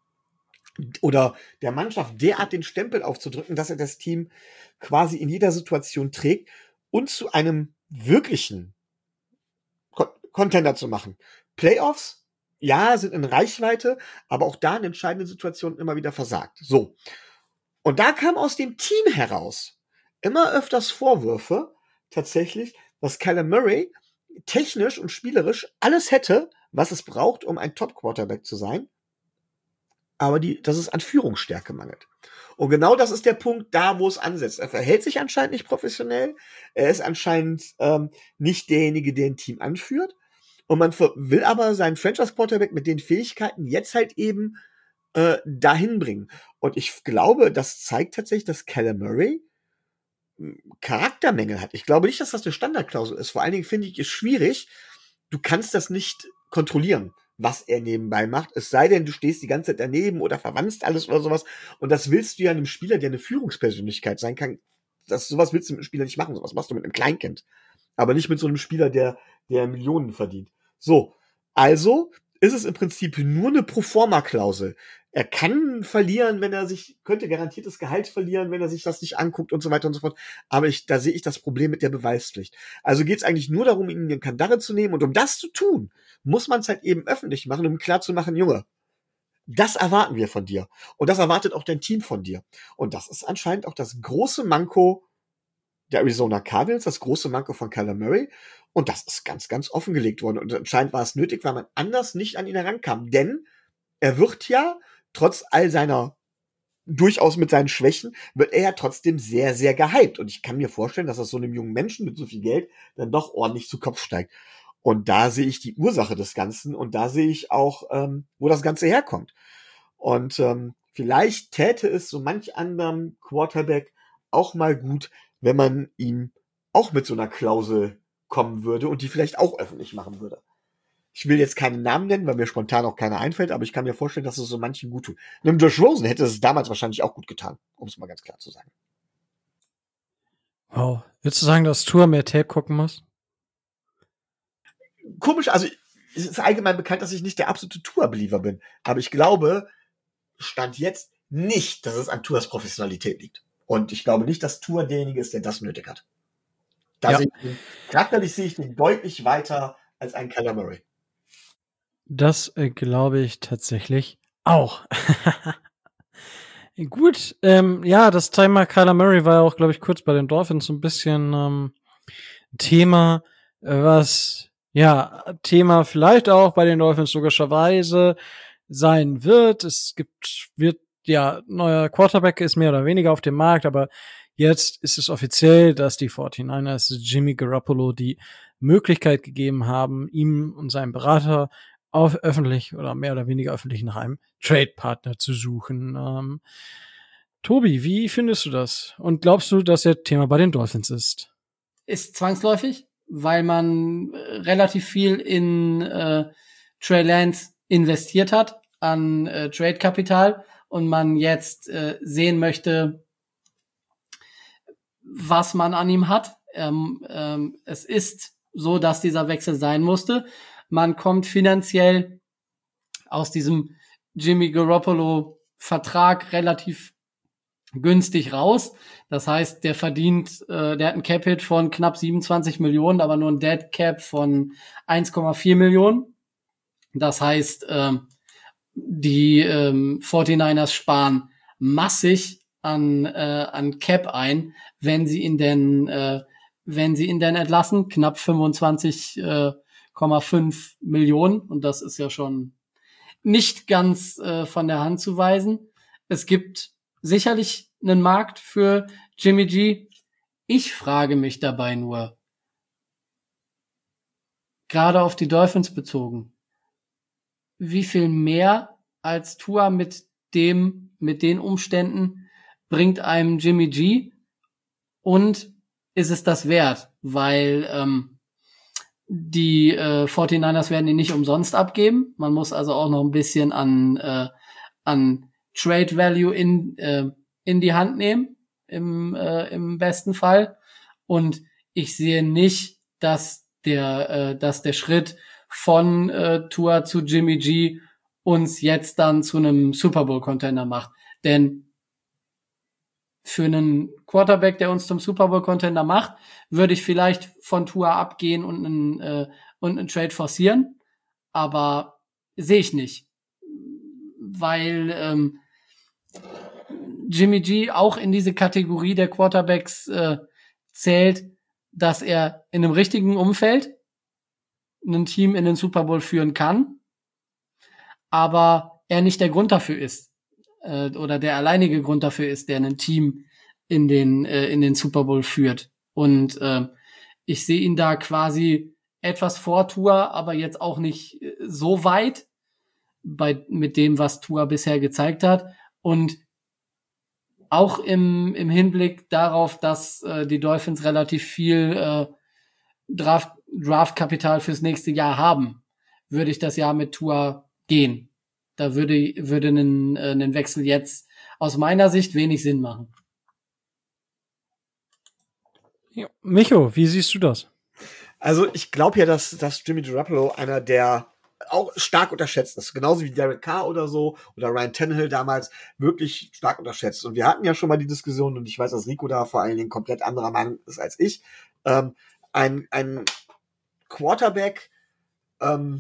oder der Mannschaft derart den Stempel aufzudrücken, dass er das Team quasi in jeder Situation trägt und zu einem wirklichen Contender zu machen. Playoffs, ja, sind in Reichweite, aber auch da in entscheidenden Situationen immer wieder versagt. So. Und da kam aus dem Team heraus immer öfters Vorwürfe, tatsächlich, dass Kyler Murray technisch und spielerisch alles hätte, was es braucht, um ein Top-Quarterback zu sein, aber die, dass es an Führungsstärke mangelt. Und genau das ist der Punkt da, wo es ansetzt. Er verhält sich anscheinend nicht professionell, er ist anscheinend ähm, nicht derjenige, der ein Team anführt, und man will aber seinen Franchise-Quarterback mit den Fähigkeiten jetzt halt eben äh, dahin bringen. Und ich glaube, das zeigt tatsächlich, dass Kyler Murray Charaktermängel hat. Ich glaube nicht, dass das eine Standardklausel ist. Vor allen Dingen finde ich es schwierig. Du kannst das nicht kontrollieren, was er nebenbei macht. Es sei denn, du stehst die ganze Zeit daneben oder verwandst alles oder sowas. Und das willst du ja einem Spieler, der eine Führungspersönlichkeit sein kann. Das, sowas willst du mit einem Spieler nicht machen. Sowas machst du mit einem Kleinkind. Aber nicht mit so einem Spieler, der, der Millionen verdient. So. Also, ist es im Prinzip nur eine Proforma-Klausel. Er kann verlieren, wenn er sich, könnte garantiertes Gehalt verlieren, wenn er sich das nicht anguckt und so weiter und so fort. Aber ich, da sehe ich das Problem mit der Beweispflicht. Also geht es eigentlich nur darum, ihn in den Kandare zu nehmen. Und um das zu tun, muss man es halt eben öffentlich machen, um klar zu machen, Junge, das erwarten wir von dir. Und das erwartet auch dein Team von dir. Und das ist anscheinend auch das große Manko der Arizona Cardinals, das große Manko von Kyler Murray. Und das ist ganz, ganz offengelegt worden. Und anscheinend war es nötig, weil man anders nicht an ihn herankam. Denn er wird ja, trotz all seiner, durchaus mit seinen Schwächen, wird er ja trotzdem sehr, sehr gehypt. Und ich kann mir vorstellen, dass das so einem jungen Menschen mit so viel Geld dann doch ordentlich zu Kopf steigt. Und da sehe ich die Ursache des Ganzen. Und da sehe ich auch, ähm, wo das Ganze herkommt. Und ähm, vielleicht täte es so manch anderem Quarterback auch mal gut, wenn man ihm auch mit so einer Klausel kommen würde und die vielleicht auch öffentlich machen würde. Ich will jetzt keinen Namen nennen, weil mir spontan auch keiner einfällt, aber ich kann mir vorstellen, dass es so manchen gut tut. Einem Josh Rosen hätte es damals wahrscheinlich auch gut getan, um es mal ganz klar zu sagen. Wow. Willst du sagen, dass Tour mehr Tape gucken muss? Komisch, also es ist allgemein bekannt, dass ich nicht der absolute Tour-Believer bin. Aber ich glaube, Stand jetzt nicht, dass es an Tours Professionalität liegt. Und ich glaube nicht, dass Tour derjenige ist, der das nötig hat. Da Ja. sehe ich den, charakterlich sehe ich den deutlich weiter als ein Kyler Murray. Das äh, glaube ich tatsächlich auch. Gut, ähm, ja, das Thema Kyler Murray war ja auch, glaube ich, kurz bei den Dolphins so ein bisschen ähm, Thema, äh, was, ja, Thema vielleicht auch bei den Dolphins logischerweise sein wird. Es gibt, wird, ja, neuer Quarterback ist mehr oder weniger auf dem Markt, aber jetzt ist es offiziell, dass die forty-niners Jimmy Garoppolo die Möglichkeit gegeben haben, ihm und seinem Berater auf öffentlich oder mehr oder weniger öffentlich nach einem Trade-Partner zu suchen. Ähm, Tobi, wie findest du das? Und glaubst du, dass er Thema bei den Dolphins ist? Ist zwangsläufig, weil man äh, relativ viel in äh, Trey Lance investiert hat an äh, Trade-Kapital und man jetzt äh, sehen möchte, was man an ihm hat. Ähm, ähm, es ist so, dass dieser Wechsel sein musste. Man kommt finanziell aus diesem Jimmy Garoppolo Vertrag relativ günstig raus. Das heißt, der verdient, äh, der hat einen Cap-Hit von knapp siebenundzwanzig Millionen, aber nur ein Dead Cap von eins Komma vier Millionen. Das heißt, ähm, die ähm, forty-niners sparen massig an äh, an Cap ein, wenn sie ihn denn äh, wenn sie ihn denn entlassen, knapp fünfundzwanzig Komma fünf Millionen, und das ist ja schon nicht ganz äh, von der Hand zu weisen. Es gibt sicherlich einen Markt für Jimmy G. Ich frage mich dabei nur, gerade auf die Dolphins bezogen, wie viel mehr als Tua mit dem, mit den Umständen bringt einem Jimmy G, und ist es das wert? Weil ähm, die äh, forty-niners werden ihn nicht umsonst abgeben. Man muss also auch noch ein bisschen an äh, an Trade Value in äh, in die Hand nehmen, im äh, im besten Fall. Und ich sehe nicht, dass der äh, dass der Schritt von äh, Tua zu Jimmy G uns jetzt dann zu einem Super Bowl Contender macht. Denn für einen Quarterback, der uns zum Super Bowl Contender macht, würde ich vielleicht von Tua abgehen und einen äh, und einen Trade forcieren, aber sehe ich nicht, weil ähm, Jimmy G auch in diese Kategorie der Quarterbacks äh, zählt, dass er in einem richtigen Umfeld ein Team in den Super Bowl führen kann, aber er nicht der Grund dafür ist äh, oder der alleinige Grund dafür ist, der ein Team in den äh, in den Super Bowl führt. Und äh, ich sehe ihn da quasi etwas vor Tua, aber jetzt auch nicht äh, so weit bei mit dem, was Tua bisher gezeigt hat. Und auch im im Hinblick darauf, dass äh, die Dolphins relativ viel äh, Draft Draftkapital fürs nächste Jahr haben, würde ich das Jahr mit Tua gehen. Da würde würde einen äh, einen Wechsel jetzt aus meiner Sicht wenig Sinn machen. Ja. Micho, wie siehst du das? Also ich glaube ja, dass, dass Jimmy Garoppolo einer der auch stark unterschätzt ist. Genauso wie Derek Carr oder so oder Ryan Tannehill damals wirklich stark unterschätzt. Und wir hatten ja schon mal die Diskussion, und ich weiß, dass Rico da vor allen Dingen komplett anderer Meinung ist als ich. Ähm, ein, ein Quarterback, ähm,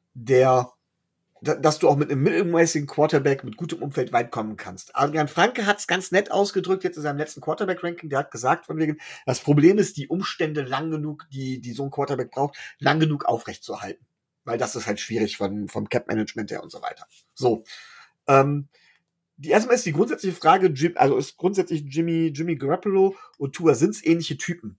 der dass du auch mit einem mittelmäßigen Quarterback mit gutem Umfeld weit kommen kannst. Adrian Franke hat es ganz nett ausgedrückt jetzt in seinem letzten Quarterback-Ranking. Der hat gesagt von wegen, das Problem ist, die Umstände lang genug, die, die so ein Quarterback braucht, lang genug aufrechtzuerhalten. Weil das ist halt schwierig von, vom Cap-Management her und so weiter. So. Ähm, die erstmal ist die grundsätzliche Frage, Jim, also ist grundsätzlich Jimmy, Jimmy Garoppolo und Tua, sind's ähnliche Typen?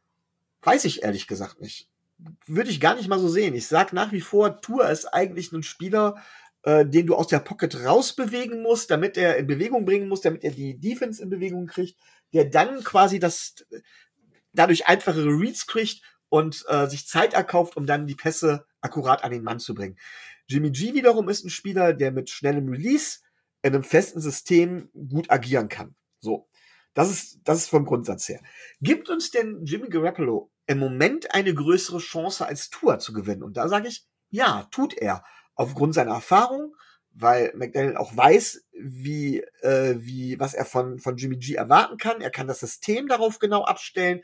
Weiß ich ehrlich gesagt nicht. Würde ich gar nicht mal so sehen. Ich sag nach wie vor, Tua ist eigentlich ein Spieler, äh, den du aus der Pocket rausbewegen musst, damit er in Bewegung bringen muss, damit er die Defense in Bewegung kriegt, der dann quasi das dadurch einfachere Reads kriegt und äh, sich Zeit erkauft, um dann die Pässe akkurat an den Mann zu bringen. Jimmy G wiederum ist ein Spieler, der mit schnellem Release in einem festen System gut agieren kann. So. Das ist, das ist vom Grundsatz her. Gibt uns denn Jimmy Garoppolo im Moment eine größere Chance als Tua zu gewinnen? Und da sage ich, ja, tut er. Aufgrund seiner Erfahrung, weil McDaniel auch weiß, wie, äh, wie, was er von, von Jimmy G erwarten kann. Er kann das System darauf genau abstellen.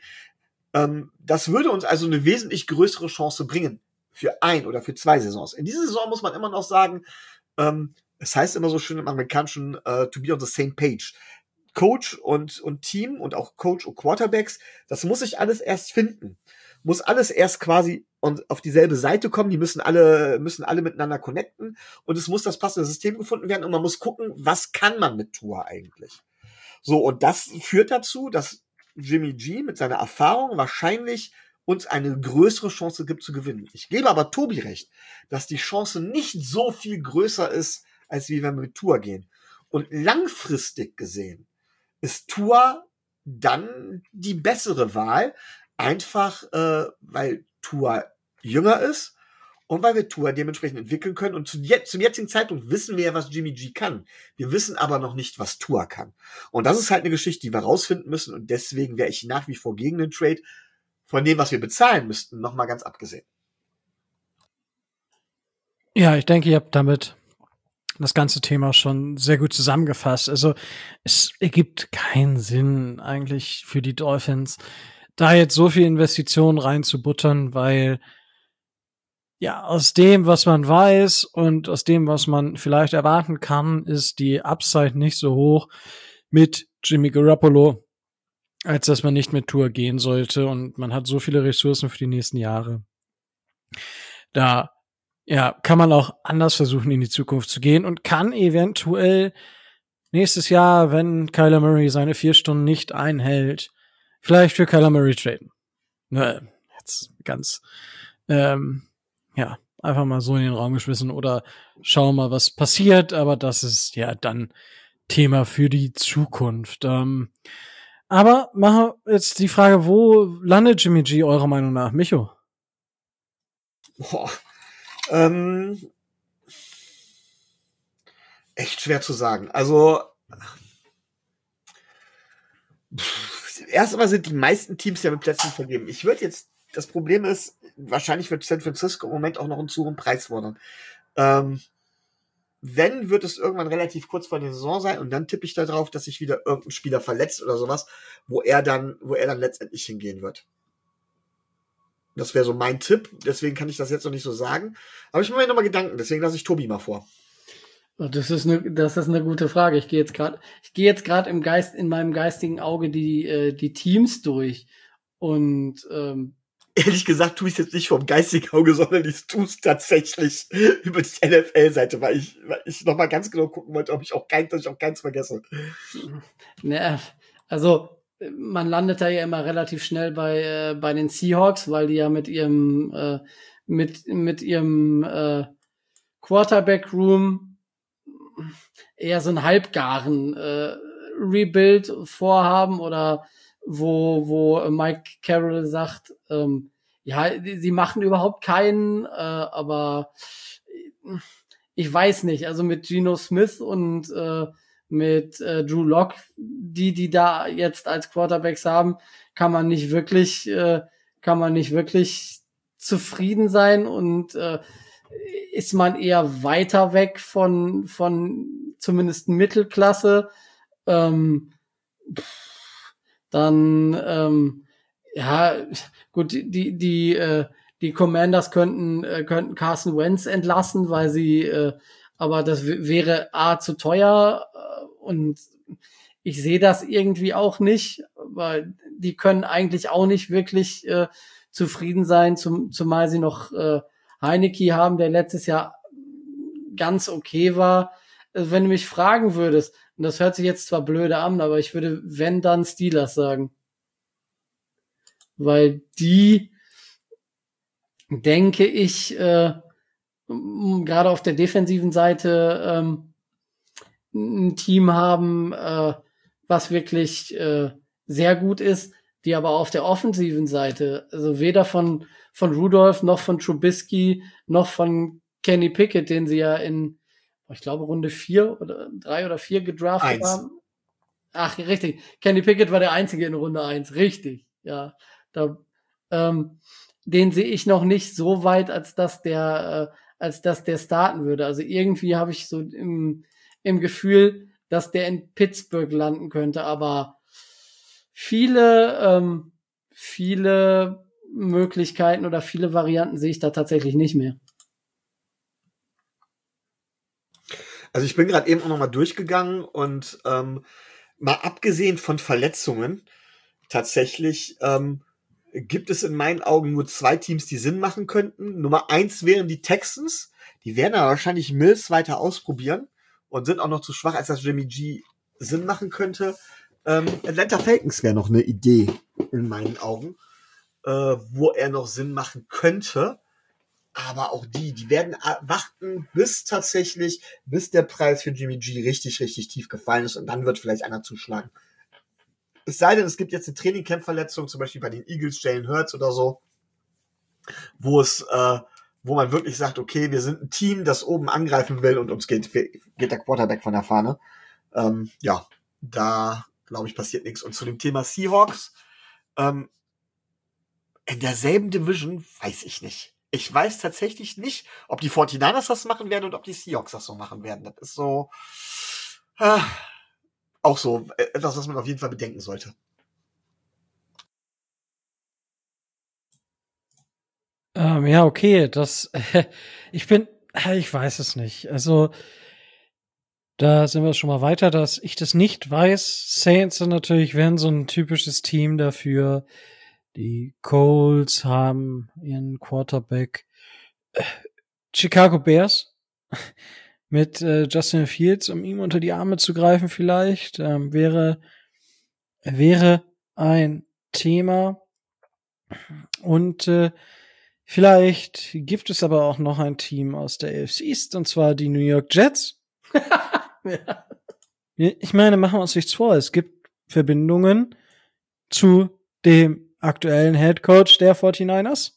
Ähm, das würde uns also eine wesentlich größere Chance bringen. Für ein oder für zwei Saisons. In dieser Saison muss man immer noch sagen, ähm, es heißt immer so schön im Amerikanischen, uh, to be on the same page. Coach und, und Team und auch Coach und Quarterbacks, das muss sich alles erst finden. Muss alles erst quasi und auf dieselbe Seite kommen. Die müssen alle, müssen alle miteinander connecten. Und es muss das passende System gefunden werden. Und man muss gucken, was kann man mit Tua eigentlich? So, und das führt dazu, dass Jimmy G mit seiner Erfahrung wahrscheinlich uns eine größere Chance gibt zu gewinnen. Ich gebe aber Tobi recht, dass die Chance nicht so viel größer ist, als wie wenn wir mit Tua gehen. Und langfristig gesehen ist Tua dann die bessere Wahl, einfach äh, weil Tua jünger ist und weil wir Tua dementsprechend entwickeln können. Und zu je- zum jetzigen Zeitpunkt wissen wir ja, was Jimmy G kann. Wir wissen aber noch nicht, was Tua kann. Und das ist halt eine Geschichte, die wir rausfinden müssen. Und deswegen wäre ich nach wie vor gegen den Trade, von dem, was wir bezahlen müssten, nochmal ganz abgesehen. Ja, ich denke, ihr habt damit das ganze Thema schon sehr gut zusammengefasst. Also es ergibt keinen Sinn eigentlich für die Dolphins, da jetzt so viel Investitionen reinzubuttern, weil ja, aus dem, was man weiß und aus dem, was man vielleicht erwarten kann, ist die Upside nicht so hoch mit Jimmy Garoppolo, als dass man nicht mit Tour gehen sollte. Und man hat so viele Ressourcen für die nächsten Jahre. Da ja, kann man auch anders versuchen, in die Zukunft zu gehen und kann eventuell nächstes Jahr, wenn Kyler Murray seine vier Stunden nicht einhält, vielleicht für Kyler Murray traden. Ne, jetzt ganz, ähm, ja, einfach mal so in den Raum geschmissen oder schauen mal, was passiert, aber das ist ja dann Thema für die Zukunft. Ähm, aber machen wir jetzt die Frage, wo landet Jimmy G eurer Meinung nach? Micho? Boah. Ähm, echt schwer zu sagen. Also, pff, erst einmal sind die meisten Teams ja mit Plätzen vergeben. Ich würde jetzt, das Problem ist, wahrscheinlich wird San Francisco im Moment auch noch einen zu hohen Preis fordern. Ähm, wenn, wird es irgendwann relativ kurz vor der Saison sein und dann tippe ich da drauf, dass sich wieder irgendein Spieler verletzt oder sowas, wo er dann, wo er dann letztendlich hingehen wird. Das wäre so mein Tipp, deswegen kann ich das jetzt noch nicht so sagen. Aber ich mache mir nochmal Gedanken, deswegen lasse ich Tobi mal vor. Das ist eine, das ist eine gute Frage. Ich gehe jetzt gerade, ich gehe jetzt gerade im Geist, in meinem geistigen Auge die, äh, die Teams durch. Und ähm, Ehrlich gesagt tue ich es jetzt nicht vom geistigen Auge, sondern ich tue es tatsächlich über die N F L-Seite, weil ich, weil ich nochmal ganz genau gucken wollte, ob ich auch kein, dass ich auch keins vergesse. ne, also man landet da ja immer relativ schnell bei äh, bei den Seahawks, weil die ja mit ihrem äh, mit mit ihrem äh, Quarterback Room eher so einen halbgaren äh, Rebuild vorhaben oder wo wo Mike Carroll sagt, ähm, ja, sie machen überhaupt keinen, äh, aber ich weiß nicht, also mit Geno Smith und äh, mit äh, Drew Lock, die die da jetzt als Quarterbacks haben, kann man nicht wirklich äh, kann man nicht wirklich zufrieden sein und äh, ist man eher weiter weg von, von zumindest Mittelklasse. Ähm, dann, ähm, ja, gut, die, die, äh, die Commanders könnten, äh, könnten Carson Wentz entlassen, weil sie, äh, aber das w- wäre A, zu teuer, äh, und ich sehe das irgendwie auch nicht, weil die können eigentlich auch nicht wirklich äh, zufrieden sein, zum, zumal sie noch äh, Heineke haben, der letztes Jahr ganz okay war. Also wenn du mich fragen würdest, und das hört sich jetzt zwar blöde an, aber ich würde, wenn, dann Steelers sagen. Weil die, denke ich, äh, m- gerade auf der defensiven Seite ähm, ein Team haben, äh, was wirklich äh, sehr gut ist, die aber auf der offensiven Seite, also weder von, von Rudolph noch von Trubisky noch von Kenny Pickett, den sie ja in, ich glaube, Runde vier oder drei oder vier gedraftet Eins. haben. Ach, richtig. Kenny Pickett war der Einzige in Runde eins. Richtig. Ja. Da, ähm, den sehe ich noch nicht so weit, als dass der, äh, als dass der starten würde. Also irgendwie habe ich so im, im Gefühl, dass der in Pittsburgh landen könnte, aber viele, ähm, viele Möglichkeiten oder viele Varianten sehe ich da tatsächlich nicht mehr. Also ich bin gerade eben auch noch mal durchgegangen und ähm, mal abgesehen von Verletzungen, tatsächlich ähm, gibt es in meinen Augen nur zwei Teams, die Sinn machen könnten. Nummer eins wären die Texans. Die werden aber wahrscheinlich Mills weiter ausprobieren und sind auch noch zu schwach, als dass Jimmy G Sinn machen könnte. Ähm, Atlanta Falcons wäre noch eine Idee in meinen Augen, äh, wo er noch Sinn machen könnte. Aber auch die, die werden warten, bis tatsächlich, bis der Preis für Jimmy G richtig, richtig tief gefallen ist und dann wird vielleicht einer zuschlagen. Es sei denn, es gibt jetzt eine Trainingcamp-Verletzung, zum Beispiel bei den Eagles, Jalen Hurts oder so, wo es, äh, wo man wirklich sagt, okay, wir sind ein Team, das oben angreifen will und uns geht, geht der Quarterback von der Fahne. Ähm, ja, da, glaube ich, passiert nichts. Und zu dem Thema Seahawks, ähm, in derselben Division weiß ich nicht. Ich weiß tatsächlich nicht, ob die forty-niners das machen werden und ob die Seahawks das so machen werden. Das ist so äh, auch so etwas, was man auf jeden Fall bedenken sollte. Ähm, ja, okay, das, äh, ich bin, äh, ich weiß es nicht. Also, da sind wir schon mal weiter, dass ich das nicht weiß. Saints sind natürlich, wären so ein typisches Team dafür. Die Colts haben ihren Quarterback. Äh, Chicago Bears mit äh, Justin Fields, um ihm unter die Arme zu greifen vielleicht, ähm, wäre, wäre ein Thema. Und äh, vielleicht gibt es aber auch noch ein Team aus der A F C East, und zwar die New York Jets. Ja. Ich meine, machen wir uns nichts vor. Es gibt Verbindungen zu dem aktuellen Head Coach der forty-niners.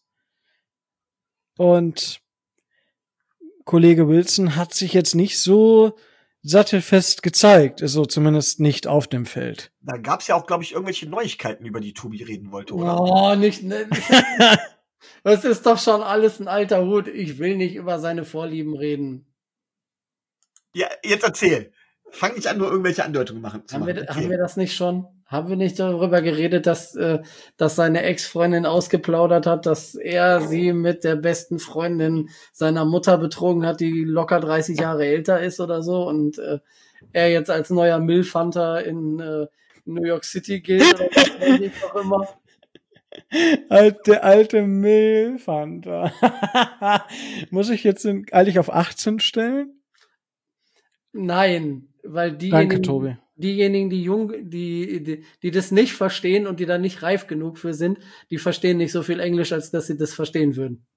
Und Kollege Wilson hat sich jetzt nicht so sattelfest gezeigt, also zumindest nicht auf dem Feld. Da gab es ja auch, glaube ich, irgendwelche Neuigkeiten, über die Tobi reden wollte, oder? Oh, nicht, ne. Das ist doch schon alles ein alter Hut. Ich will nicht über seine Vorlieben reden. Ja, jetzt erzähl. Fang nicht an, nur irgendwelche Andeutungen machen, zu Haben machen. wir, Okay. haben wir das nicht schon? Haben wir nicht darüber geredet, dass, äh, dass seine Ex-Freundin ausgeplaudert hat, dass er sie mit der besten Freundin seiner Mutter betrogen hat, die locker dreißig Jahre älter ist oder so, und äh, er jetzt als neuer Milf-Hunter in äh, New York City gilt oder was weiß ich auch immer. Alte, alte Milfhunter. Muss ich jetzt in, eigentlich auf achtzehn stellen? Nein, weil Danke, diejenigen, Tobi. diejenigen, die jung, die, die, die das nicht verstehen und die da nicht reif genug für sind, die verstehen nicht so viel Englisch, als dass sie das verstehen würden.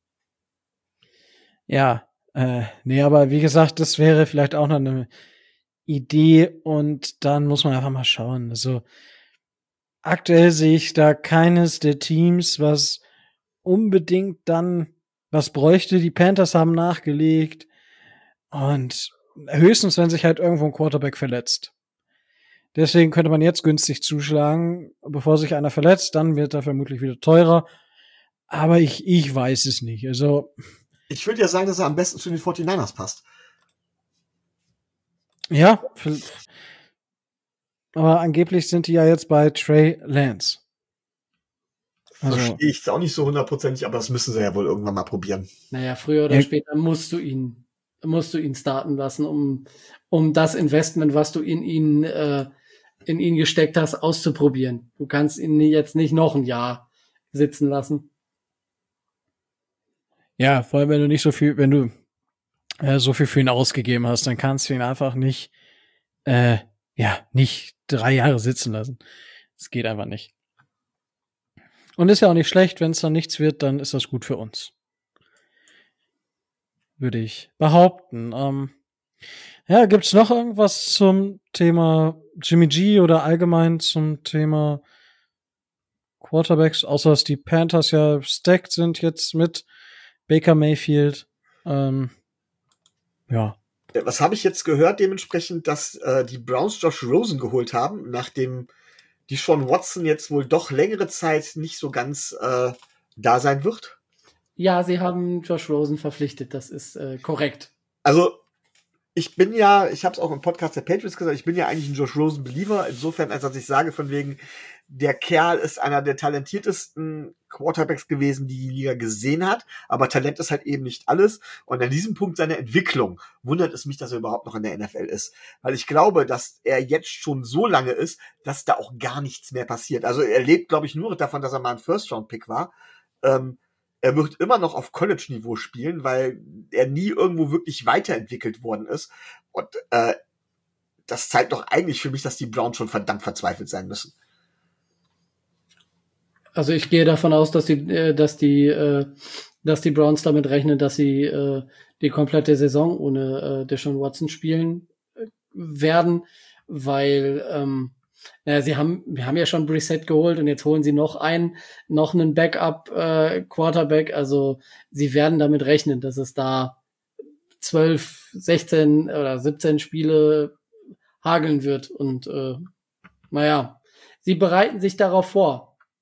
Ja, äh, nee, aber wie gesagt, das wäre vielleicht auch noch eine Idee, und dann muss man einfach mal schauen. Also, aktuell sehe ich da keines der Teams, was unbedingt dann was bräuchte. Die Panthers haben nachgelegt, und höchstens, wenn sich halt irgendwo ein Quarterback verletzt. Deswegen könnte man jetzt günstig zuschlagen, bevor sich einer verletzt, dann wird er vermutlich wieder teurer. Aber ich, ich weiß es nicht. Also, Ich würde ja sagen, dass er am besten zu den forty-niners passt. Ja, aber angeblich sind die ja jetzt bei Trey Lance. Also, verstehe ich es auch nicht so hundertprozentig, aber das müssen sie ja wohl irgendwann mal probieren. Naja, früher oder ja. später musst du ihn, musst du ihn starten lassen, um, um das Investment, was du in ihn, äh, in ihn gesteckt hast, auszuprobieren. Du kannst ihn jetzt nicht noch ein Jahr sitzen lassen. Ja, vor allem, wenn du nicht so viel, wenn du äh, so viel für ihn ausgegeben hast, dann kannst du ihn einfach nicht, äh, ja, nicht drei Jahre sitzen lassen. Das geht einfach nicht. Und ist ja auch nicht schlecht, wenn es dann nichts wird, dann ist das gut für uns. Würde ich behaupten. Ähm, ja, gibt's noch irgendwas zum Thema Jimmy G oder allgemein zum Thema Quarterbacks, außer dass die Panthers ja stacked sind jetzt mit Baker Mayfield. Ähm, ja. Was habe ich jetzt gehört, dementsprechend, dass äh, die Browns Josh Rosen geholt haben, nachdem die Sean Watson jetzt wohl doch längere Zeit nicht so ganz äh, da sein wird? Ja, sie haben Josh Rosen verpflichtet, das ist äh, korrekt. Also, ich bin ja, ich habe es auch im Podcast der Patriots gesagt, ich bin ja eigentlich ein Josh Rosen-Believer, insofern, als dass ich sage, von wegen, der Kerl ist einer der talentiertesten Quarterbacks gewesen, die die Liga gesehen hat, aber Talent ist halt eben nicht alles. Und an diesem Punkt seiner Entwicklung wundert es mich, dass er überhaupt noch in der N F L ist. Weil ich glaube, dass er jetzt schon so lange ist, dass da auch gar nichts mehr passiert. Also er lebt, glaube ich, nur davon, dass er mal ein First-Round-Pick war. Ähm, er wird immer noch auf College-Niveau spielen, weil er nie irgendwo wirklich weiterentwickelt worden ist. Und äh, das zeigt doch eigentlich für mich, dass die Browns schon verdammt verzweifelt sein müssen. Also ich gehe davon aus, dass die, äh, dass die, äh, dass die Browns damit rechnen, dass sie äh, die komplette Saison ohne äh, Deshaun Watson spielen äh, werden, weil ähm, naja, sie haben, wir haben ja schon Brissett geholt und jetzt holen sie noch einen, noch einen Backup äh, Quarterback. Also sie werden damit rechnen, dass es da zwölf, sechzehn oder siebzehn Spiele hageln wird und äh, naja, sie bereiten sich darauf vor.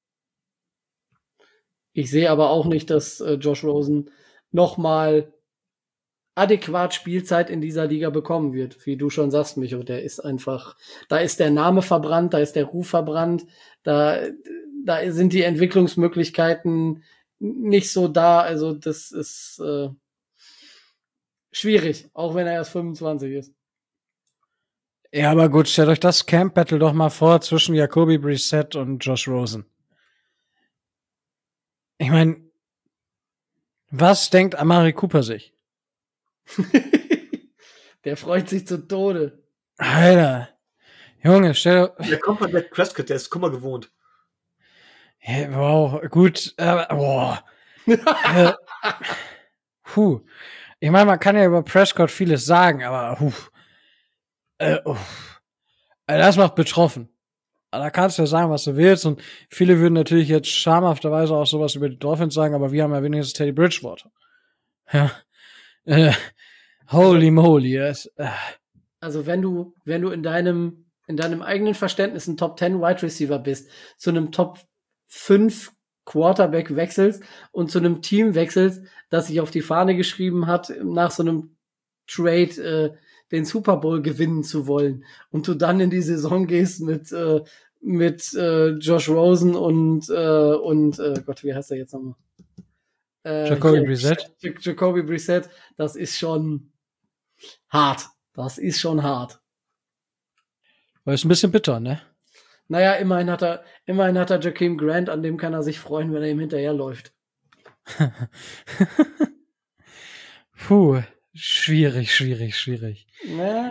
Ich sehe aber auch nicht, dass äh, Josh Rosen nochmal adäquat Spielzeit in dieser Liga bekommen wird. Wie du schon sagst, Micho, der ist einfach, da ist der Name verbrannt, da ist der Ruf verbrannt, da, da sind die Entwicklungsmöglichkeiten nicht so da. Also das ist äh, schwierig, auch wenn er erst fünfundzwanzig ist. Ja, aber gut, stellt euch das Camp-Battle doch mal vor zwischen Jacoby Brissett und Josh Rosen. Ich meine, was denkt Amari Cooper sich? Der freut sich zu Tode. Alter. Junge, stell dir... Der kommt von Dak Prescott, der ist Kummer gewohnt. Hey, wow, gut. Äh, boah. äh, puh. Ich meine, man kann ja über Prescott vieles sagen, aber puh. Äh, uh. Das macht betroffen. Da kannst du ja sagen, was du willst. Und viele würden natürlich jetzt schamhafterweise auch sowas über die Dolphins sagen, aber wir haben ja wenigstens Teddy Bridgewater. Ja. Äh, holy moly. Das, äh. Also wenn du, wenn du in deinem, in deinem eigenen Verständnis ein Top zehn Wide Receiver bist, zu einem Top fünf Quarterback wechselst und zu einem Team wechselst, das sich auf die Fahne geschrieben hat, nach so einem Trade äh, den Super Bowl gewinnen zu wollen und du dann in die Saison gehst mit äh, mit äh, Josh Rosen und äh, und äh, Gott, wie heißt er jetzt nochmal? Äh, Jacoby Brissett. Jacoby Brissett, das ist schon hart. Das ist schon hart. Weil ist ein bisschen bitter, ne? Naja, immerhin hat er, immerhin hat er Jakeem Grant, an dem kann er sich freuen, wenn er ihm hinterherläuft. Puh, schwierig, schwierig, schwierig. Ja.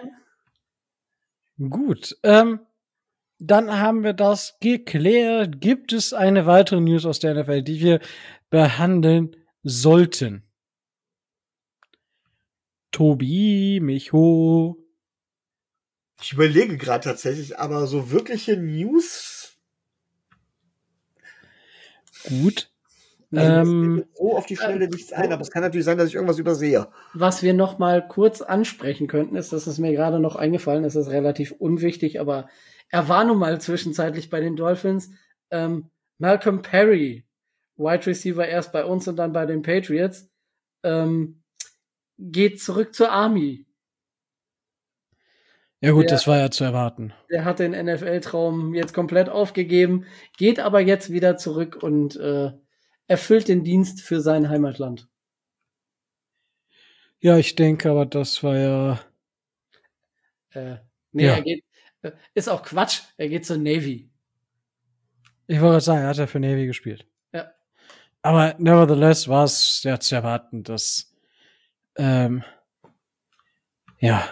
Gut, ähm, dann haben wir das geklärt. Gibt es eine weitere News aus der N F L, die wir behandeln sollten? Tobi, Micho. Ich überlege gerade tatsächlich, aber so wirkliche News. Gut. Ähm, so auf die Schnelle äh, nichts ein, aber es kann natürlich sein, dass ich irgendwas übersehe. Was wir noch mal kurz ansprechen könnten, ist, dass es mir gerade noch eingefallen ist, ist relativ unwichtig, aber er war nun mal zwischenzeitlich bei den Dolphins. Ähm, Malcolm Perry, Wide Receiver erst bei uns und dann bei den Patriots, ähm, geht zurück zur Army. Ja gut, Der- das war ja zu erwarten. Der hat den N F L-Traum jetzt komplett aufgegeben, geht aber jetzt wieder zurück und äh, erfüllt den Dienst für sein Heimatland. Ja, ich denke, aber das war ja. Äh, nee, Ja. er geht, äh, ist auch Quatsch, er geht zur Navy. Ich wollte gerade sagen, er hat ja für Navy gespielt. Ja. Aber nevertheless war es ja zu erwarten, dass ähm, ja.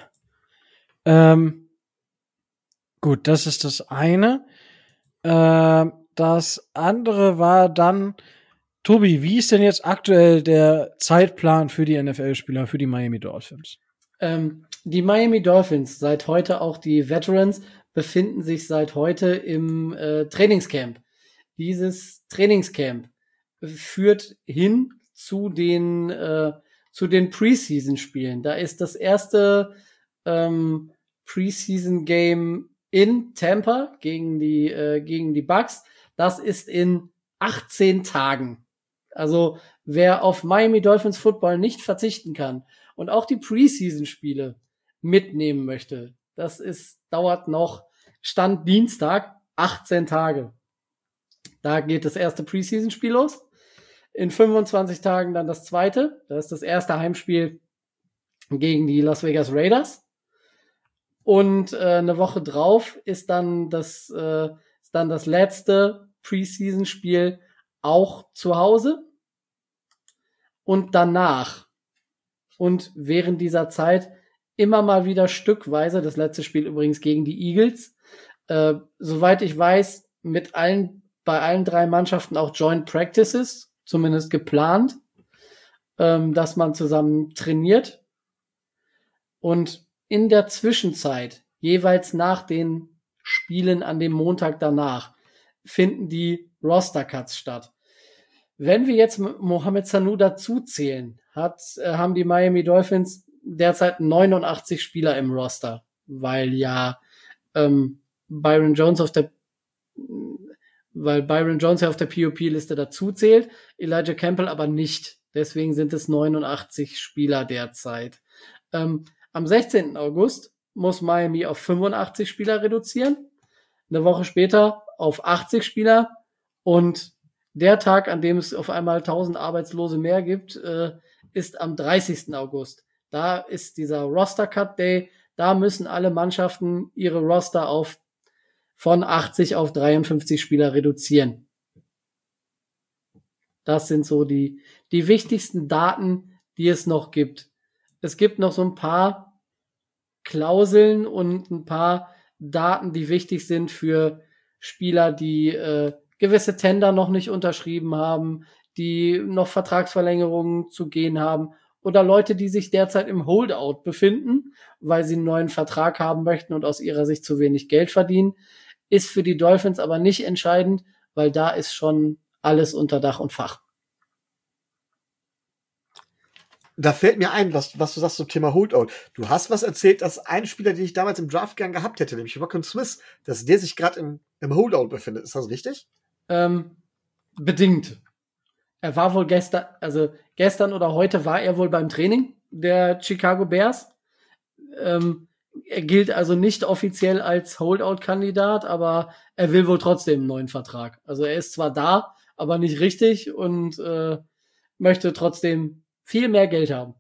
Ähm, gut, das ist das eine. Ähm, das andere war dann, Tobi, wie ist denn jetzt aktuell der Zeitplan für die N F L-Spieler, für die Miami Dolphins? Ähm, die Miami Dolphins, seit heute auch die Veterans, befinden sich seit heute im äh, Trainingscamp. Dieses Trainingscamp führt hin zu den äh, zu den Preseason-Spielen. Da ist das erste ähm, Preseason-Game in Tampa gegen die äh, gegen die Bucks. Das ist in achtzehn Tagen. Also wer auf Miami Dolphins Football nicht verzichten kann und auch die Preseason-Spiele mitnehmen möchte, das ist dauert noch Stand Dienstag achtzehn Tage. Da geht das erste Preseason-Spiel los. In fünfundzwanzig Tagen dann das zweite. Das ist das erste Heimspiel gegen die Las Vegas Raiders. Und äh, eine Woche drauf ist dann das, äh, ist dann das letzte Preseason-Spiel auch zu Hause. Und danach und während dieser Zeit immer mal wieder stückweise, das letzte Spiel übrigens gegen die Eagles, äh, soweit ich weiß, mit allen bei allen drei Mannschaften auch Joint Practices, zumindest geplant, ähm, dass man zusammen trainiert. Und in der Zwischenzeit, jeweils nach den Spielen an dem Montag danach, finden die Roster-Cuts statt. Wenn wir jetzt Mohamed Sanu dazu zählen, hat, äh, haben die Miami Dolphins derzeit neunundachtzig Spieler im Roster, weil ja ähm, Byron Jones auf der weil Byron Jones ja auf der P O P-Liste dazu zählt, Elijah Campbell aber nicht. Deswegen sind es neunundachtzig Spieler derzeit. Ähm, am sechzehnten August muss Miami auf fünfundachtzig Spieler reduzieren. Eine Woche später auf achtzig Spieler. Und der Tag, an dem es auf einmal tausend Arbeitslose mehr gibt, äh, ist am dreißigsten August. Da ist dieser Roster-Cut-Day. Da müssen alle Mannschaften ihre Roster auf von achtzig auf dreiundfünfzig Spieler reduzieren. Das sind so die, die wichtigsten Daten, die es noch gibt. Es gibt noch so ein paar Klauseln und ein paar Daten, die wichtig sind für Spieler, die äh, gewisse Tender noch nicht unterschrieben haben, die noch Vertragsverlängerungen zu gehen haben oder Leute, die sich derzeit im Holdout befinden, weil sie einen neuen Vertrag haben möchten und aus ihrer Sicht zu wenig Geld verdienen. Ist für die Dolphins aber nicht entscheidend, weil da ist schon alles unter Dach und Fach. Da fällt mir ein, was, was du sagst zum Thema Holdout. Du hast was erzählt, dass ein Spieler, den ich damals im Draft gern gehabt hätte, nämlich Rock'n'Smith Smith, dass der sich gerade im, im Holdout befindet. Ist das richtig? Ähm, bedingt. Er war wohl gestern, also gestern oder heute war er wohl beim Training der Chicago Bears. Ähm, er gilt also nicht offiziell als Holdout-Kandidat, aber er will wohl trotzdem einen neuen Vertrag. Also er ist zwar da, aber nicht richtig und äh, möchte trotzdem viel mehr Geld haben.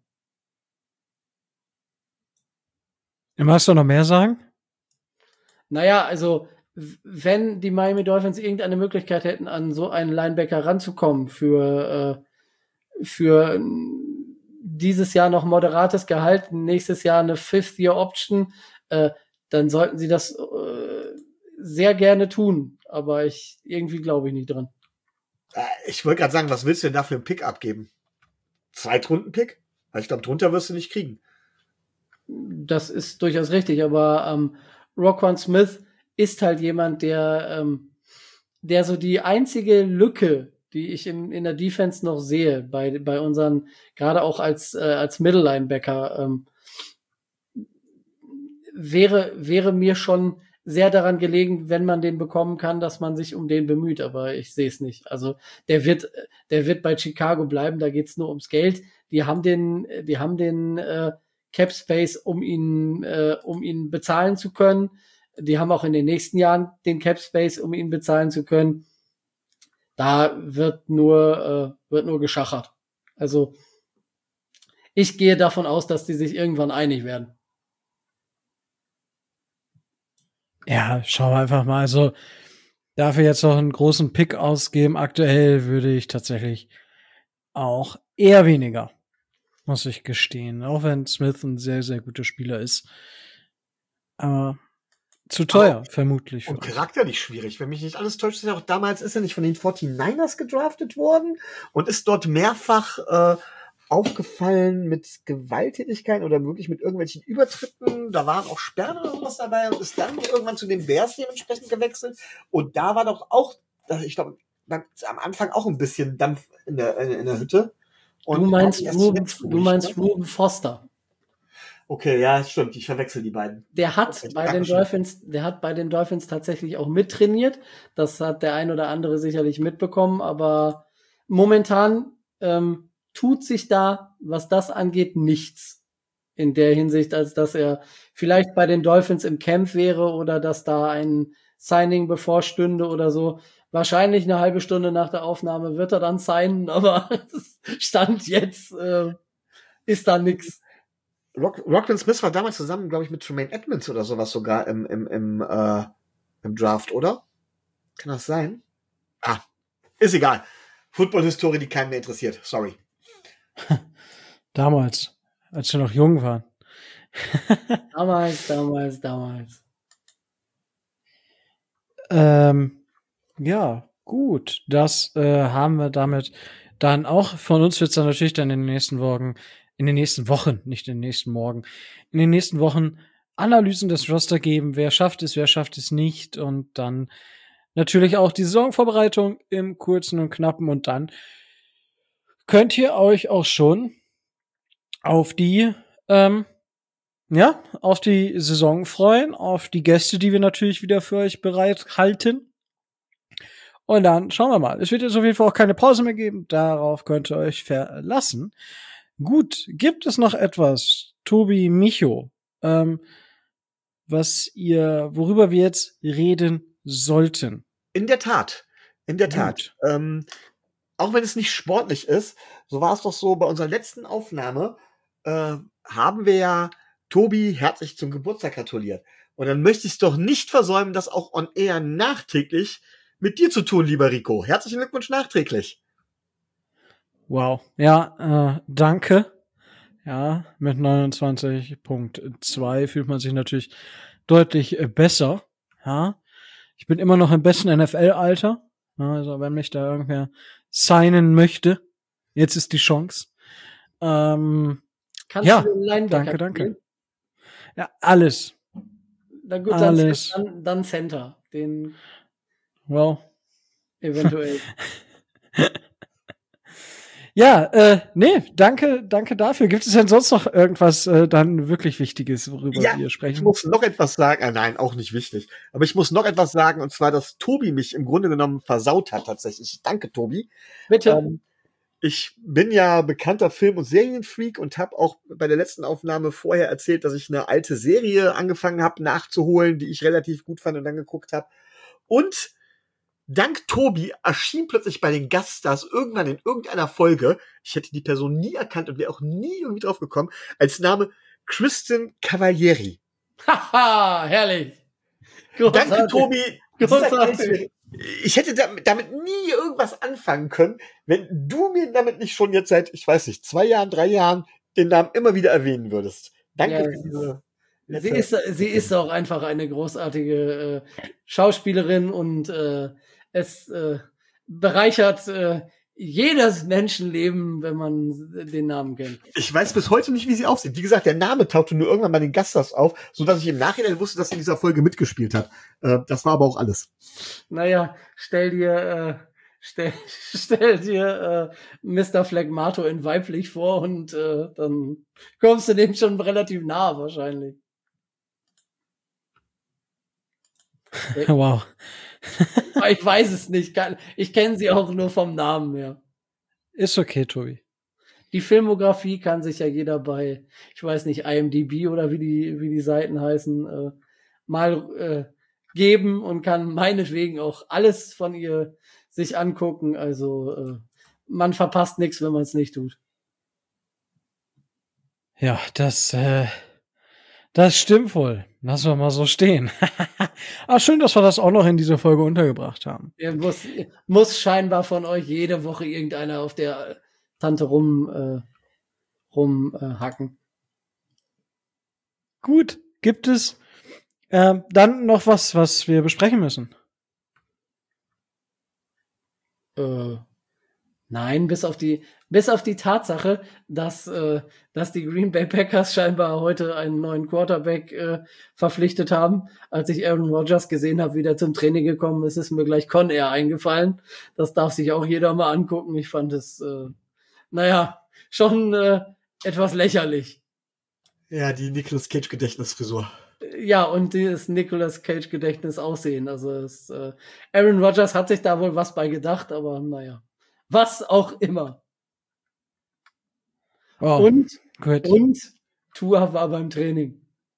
Magst du noch mehr sagen? Naja, also wenn die Miami Dolphins irgendeine Möglichkeit hätten, an so einen Linebacker ranzukommen für, äh, für dieses Jahr noch moderates Gehalt, nächstes Jahr eine Fifth-Year-Option, äh, dann sollten sie das äh, sehr gerne tun. Aber ich irgendwie glaube ich nicht dran. Ich wollte gerade sagen, was willst du denn da für einen Pick abgeben? Zweitrunden-Pick? Weil ich glaube, drunter wirst du nicht kriegen. Das ist durchaus richtig, aber ähm, Roquan Smith ist halt jemand, der, ähm, der so die einzige Lücke, die ich in, in der Defense noch sehe, bei, bei unseren, gerade auch als, äh, als Middle-Linebacker, ähm, wäre, wäre mir schon sehr daran gelegen, wenn man den bekommen kann, dass man sich um den bemüht, aber ich sehe es nicht. Also der wird, der wird bei Chicago bleiben, da geht's nur ums Geld. Die haben den, die haben den äh, Cap Space, um ihn, äh, um ihn bezahlen zu können. Die haben auch in den nächsten Jahren den Cap Space, um ihn bezahlen zu können. Da wird nur, äh, wird nur geschachert. Also ich gehe davon aus, dass die sich irgendwann einig werden. Ja, schauen wir einfach mal. Also dafür jetzt noch einen großen Pick ausgeben. Aktuell würde ich tatsächlich auch eher weniger, muss ich gestehen. Auch wenn Smith ein sehr, sehr guter Spieler ist. Aber zu teuer, Aber vermutlich. Und charakterlich schwierig. Wenn mich nicht alles täuscht, ist er auch damals, ist er nicht von den forty-niners gedraftet worden und ist dort mehrfach äh, aufgefallen mit Gewalttätigkeiten oder wirklich mit irgendwelchen Übertritten. Da waren auch Sperren oder sowas dabei und ist dann irgendwann zu den Bears dementsprechend gewechselt. Und da war doch auch, ich glaube, am Anfang auch ein bisschen Dampf in der, in der Hütte. Und du meinst Ruben, du meinst ne? Ruben Foster. Okay, ja, stimmt. Ich verwechsel die beiden. Der hat bei den Dolphins, der hat bei den Dolphins tatsächlich auch mittrainiert. Das hat der ein oder andere sicherlich mitbekommen, aber momentan ähm, tut sich da, was das angeht, nichts in der Hinsicht, als dass er vielleicht bei den Dolphins im Camp wäre oder dass da ein Signing bevorstünde oder so. Wahrscheinlich eine halbe Stunde nach der Aufnahme wird er dann signen, aber Stand jetzt äh, ist da nix. Rock, Rockland Smith war damals zusammen, glaube ich, mit Tremaine Edmonds oder sowas sogar im, im, im, äh, im Draft, oder? Kann das sein? Ah, ist egal. Football-Historie, die keinen mehr interessiert. Sorry. Damals, als wir noch jung waren. damals, damals, damals. Ähm, ja, gut. Das äh, haben wir damit dann auch. Von uns wird es dann natürlich dann in den nächsten Wochen, in den nächsten Wochen, nicht in den nächsten Morgen, in den nächsten Wochen Analysen des Roster geben. Wer schafft es, wer schafft es nicht. Und dann natürlich auch die Saisonvorbereitung im Kurzen und Knappen. Und dann könnt ihr euch auch schon auf die, ähm, ja, auf die Saison freuen, auf die Gäste, die wir natürlich wieder für euch bereithalten. Und dann schauen wir mal. Es wird jetzt auf jeden Fall auch keine Pause mehr geben. Darauf könnt ihr euch verlassen. Gut, gibt es noch etwas, Tobi, Micho, ähm, was ihr, worüber wir jetzt reden sollten? In der Tat. In der Tat. Ähm, auch wenn es nicht sportlich ist, so war es doch so, bei unserer letzten Aufnahme äh, haben wir ja Tobi herzlich zum Geburtstag gratuliert. Und dann möchte ich es doch nicht versäumen, das auch on air nachträglich mit dir zu tun, lieber Rico. Herzlichen Glückwunsch nachträglich. Wow. Ja, äh, danke. Ja, mit neunundzwanzig Komma zwei fühlt man sich natürlich deutlich äh, besser. Ja, ich bin immer noch im besten N F L-Alter. Ja, also wenn mich da irgendwer signen möchte, jetzt ist die Chance. Ähm, Kannst ja, du den Linebacker danke, danke. spielen? Ja, alles. Na gut, alles. Dann, dann Center, den Well. eventuell. Ja, äh, nee, danke, danke dafür. Gibt es denn sonst noch irgendwas äh, dann wirklich Wichtiges, worüber ja, wir sprechen? Ich muss noch etwas sagen. Ah, nein, auch nicht wichtig. Aber ich muss noch etwas sagen, und zwar, dass Tobi mich im Grunde genommen versaut hat tatsächlich. Danke, Tobi. Bitte. Ähm, ich bin ja bekannter Film- und Serienfreak und habe auch bei der letzten Aufnahme vorher erzählt, dass ich eine alte Serie angefangen habe nachzuholen, die ich relativ gut fand und dann geguckt habe. Und dank Tobi erschien plötzlich bei den Gaststars irgendwann in irgendeiner Folge, ich hätte die Person nie erkannt und wäre auch nie irgendwie drauf gekommen, als Name Kristen Cavalieri. Haha, herrlich. Großartig. Danke, Tobi. Großartig. Ich hätte damit, damit nie irgendwas anfangen können, wenn du mir damit nicht schon jetzt seit, ich weiß nicht, zwei Jahren, drei Jahren den Namen immer wieder erwähnen würdest. Danke Ja, für diese... Sie ist, sie ist auch einfach eine großartige äh, Schauspielerin und äh, es äh, bereichert äh, jedes Menschenleben, wenn man den Namen kennt. Ich weiß bis heute nicht, wie sie aussieht. Wie gesagt, der Name tauchte nur irgendwann bei den Gaststars auf, sodass ich im Nachhinein wusste, dass sie in dieser Folge mitgespielt hat. Äh, das war aber auch alles. Naja, stell dir, äh, stell, stell dir äh, Mister Phlegmato in weiblich vor und äh, dann kommst du dem schon relativ nah wahrscheinlich. Wow. Ich weiß es nicht. Ich kenne sie auch nur vom Namen her. Ist okay, Tobi. Die Filmografie kann sich ja jeder bei, ich weiß nicht, I M D B oder wie die, wie die Seiten heißen, äh, mal äh, geben und kann meinetwegen auch alles von ihr sich angucken. Also äh, man verpasst nichts, wenn man es nicht tut. Ja, das, äh, das stimmt wohl. Lassen wir mal so stehen. Ah, schön, dass wir das auch noch in dieser Folge untergebracht haben. Ja, muss, muss scheinbar von euch jede Woche irgendeiner auf der Tante rum, äh, rum äh, hacken. Gut, gibt es äh, dann noch was, was wir besprechen müssen? Äh, nein, bis auf die, bis auf die Tatsache, dass, äh, dass die Green Bay Packers scheinbar heute einen neuen Quarterback äh, verpflichtet haben. Als ich Aaron Rodgers gesehen habe, wie der zum Training gekommen ist, ist mir gleich Con Air eingefallen. Das darf sich auch jeder mal angucken. Ich fand es, äh, naja, schon äh, etwas lächerlich. Ja, die Nicolas Cage Gedächtnisfrisur. Ja, und das Nicolas Cage Gedächtnis aussehen. Also es, äh, Aaron Rodgers hat sich da wohl was bei gedacht, aber naja. Was auch immer. Oh, und, gut. und Tua war beim Training.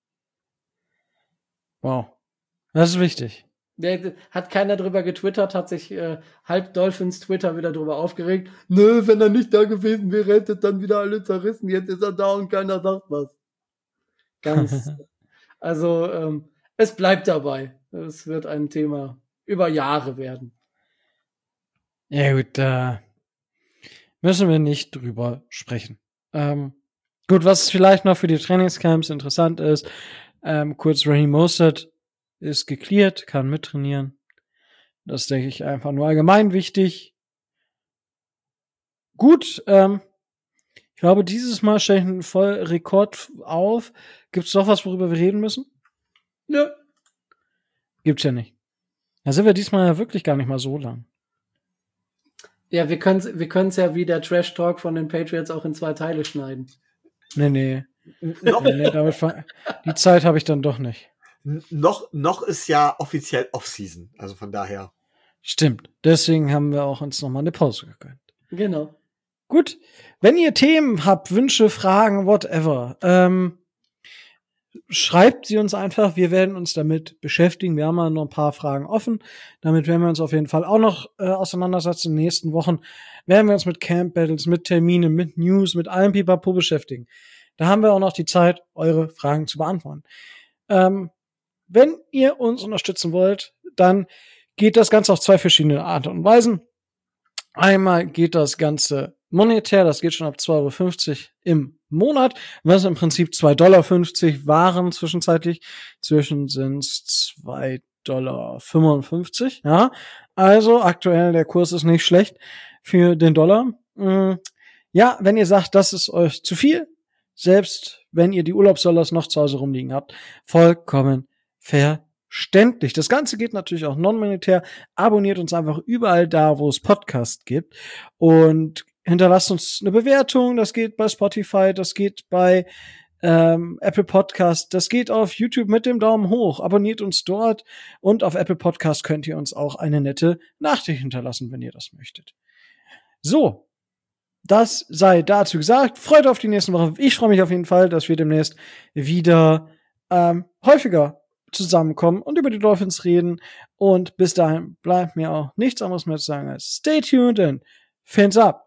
Wow. Das ist wichtig. Der, hat keiner drüber getwittert, hat sich äh, halb Dolphins Twitter wieder drüber aufgeregt. Nö, wenn er nicht da gewesen wäre, hätte dann wieder alle zerrissen. Jetzt ist er da und keiner sagt was. Ganz. Also, ähm, es bleibt dabei. Es wird ein Thema über Jahre werden. Ja gut, da müssen wir nicht drüber sprechen. Ähm, gut, was vielleicht noch für die Trainingscamps interessant ist, ähm, kurz Raheem Mostert ist geklärt, kann mittrainieren. Das denke ich einfach nur allgemein wichtig. Gut, ähm, ich glaube, dieses Mal stelle ich einen Vollrekord auf. Gibt's noch was, worüber wir reden müssen? Nö. Gibt's ja nicht. Da sind wir diesmal ja wirklich gar nicht mal so lang. Ja, wir können wir können's ja wie der Trash Talk von den Patriots auch in zwei Teile schneiden. Nee, nee. nee, nee damit die Zeit habe ich dann doch nicht. Noch, noch ist ja offiziell Off-Season, also von daher. Stimmt. Deswegen haben wir auch uns nochmal eine Pause gegönnt. Genau. Gut. Wenn ihr Themen habt, Wünsche, Fragen, whatever, ähm, schreibt sie uns einfach. Wir werden uns damit beschäftigen. Wir haben ja noch ein paar Fragen offen. Damit werden wir uns auf jeden Fall auch noch äh, auseinandersetzen. In den nächsten Wochen werden wir uns mit Camp Battles, mit Terminen, mit News, mit allem Pipapo beschäftigen. Da haben wir auch noch die Zeit, eure Fragen zu beantworten. Ähm, wenn ihr uns unterstützen wollt, dann geht das Ganze auf zwei verschiedene Arten und Weisen. Einmal geht das Ganze monetär, das geht schon ab zwei Euro fünfzig im Monat, was im Prinzip zwei Dollar fünfzig waren zwischenzeitlich. Zwischen sind es zwei Dollar fünfundfünfzig. Ja, also aktuell der Kurs ist nicht schlecht für den Dollar. Ja, wenn ihr sagt, das ist euch zu viel, selbst wenn ihr die Urlaubsdollars noch zu Hause rumliegen habt, vollkommen verständlich. Das Ganze geht natürlich auch non-monetär. Abonniert uns einfach überall da, wo es Podcasts gibt und hinterlasst uns eine Bewertung. Das geht bei Spotify, das geht bei ähm, Apple Podcast, das geht auf YouTube mit dem Daumen hoch. Abonniert uns dort und auf Apple Podcast könnt ihr uns auch eine nette Nachricht hinterlassen, wenn ihr das möchtet. So, das sei dazu gesagt. Freut auf die nächsten Wochen. Ich freue mich auf jeden Fall, dass wir demnächst wieder ähm, häufiger zusammenkommen und über die Dolphins reden. Und bis dahin bleibt mir auch nichts anderes mehr zu sagen als stay tuned and fins up.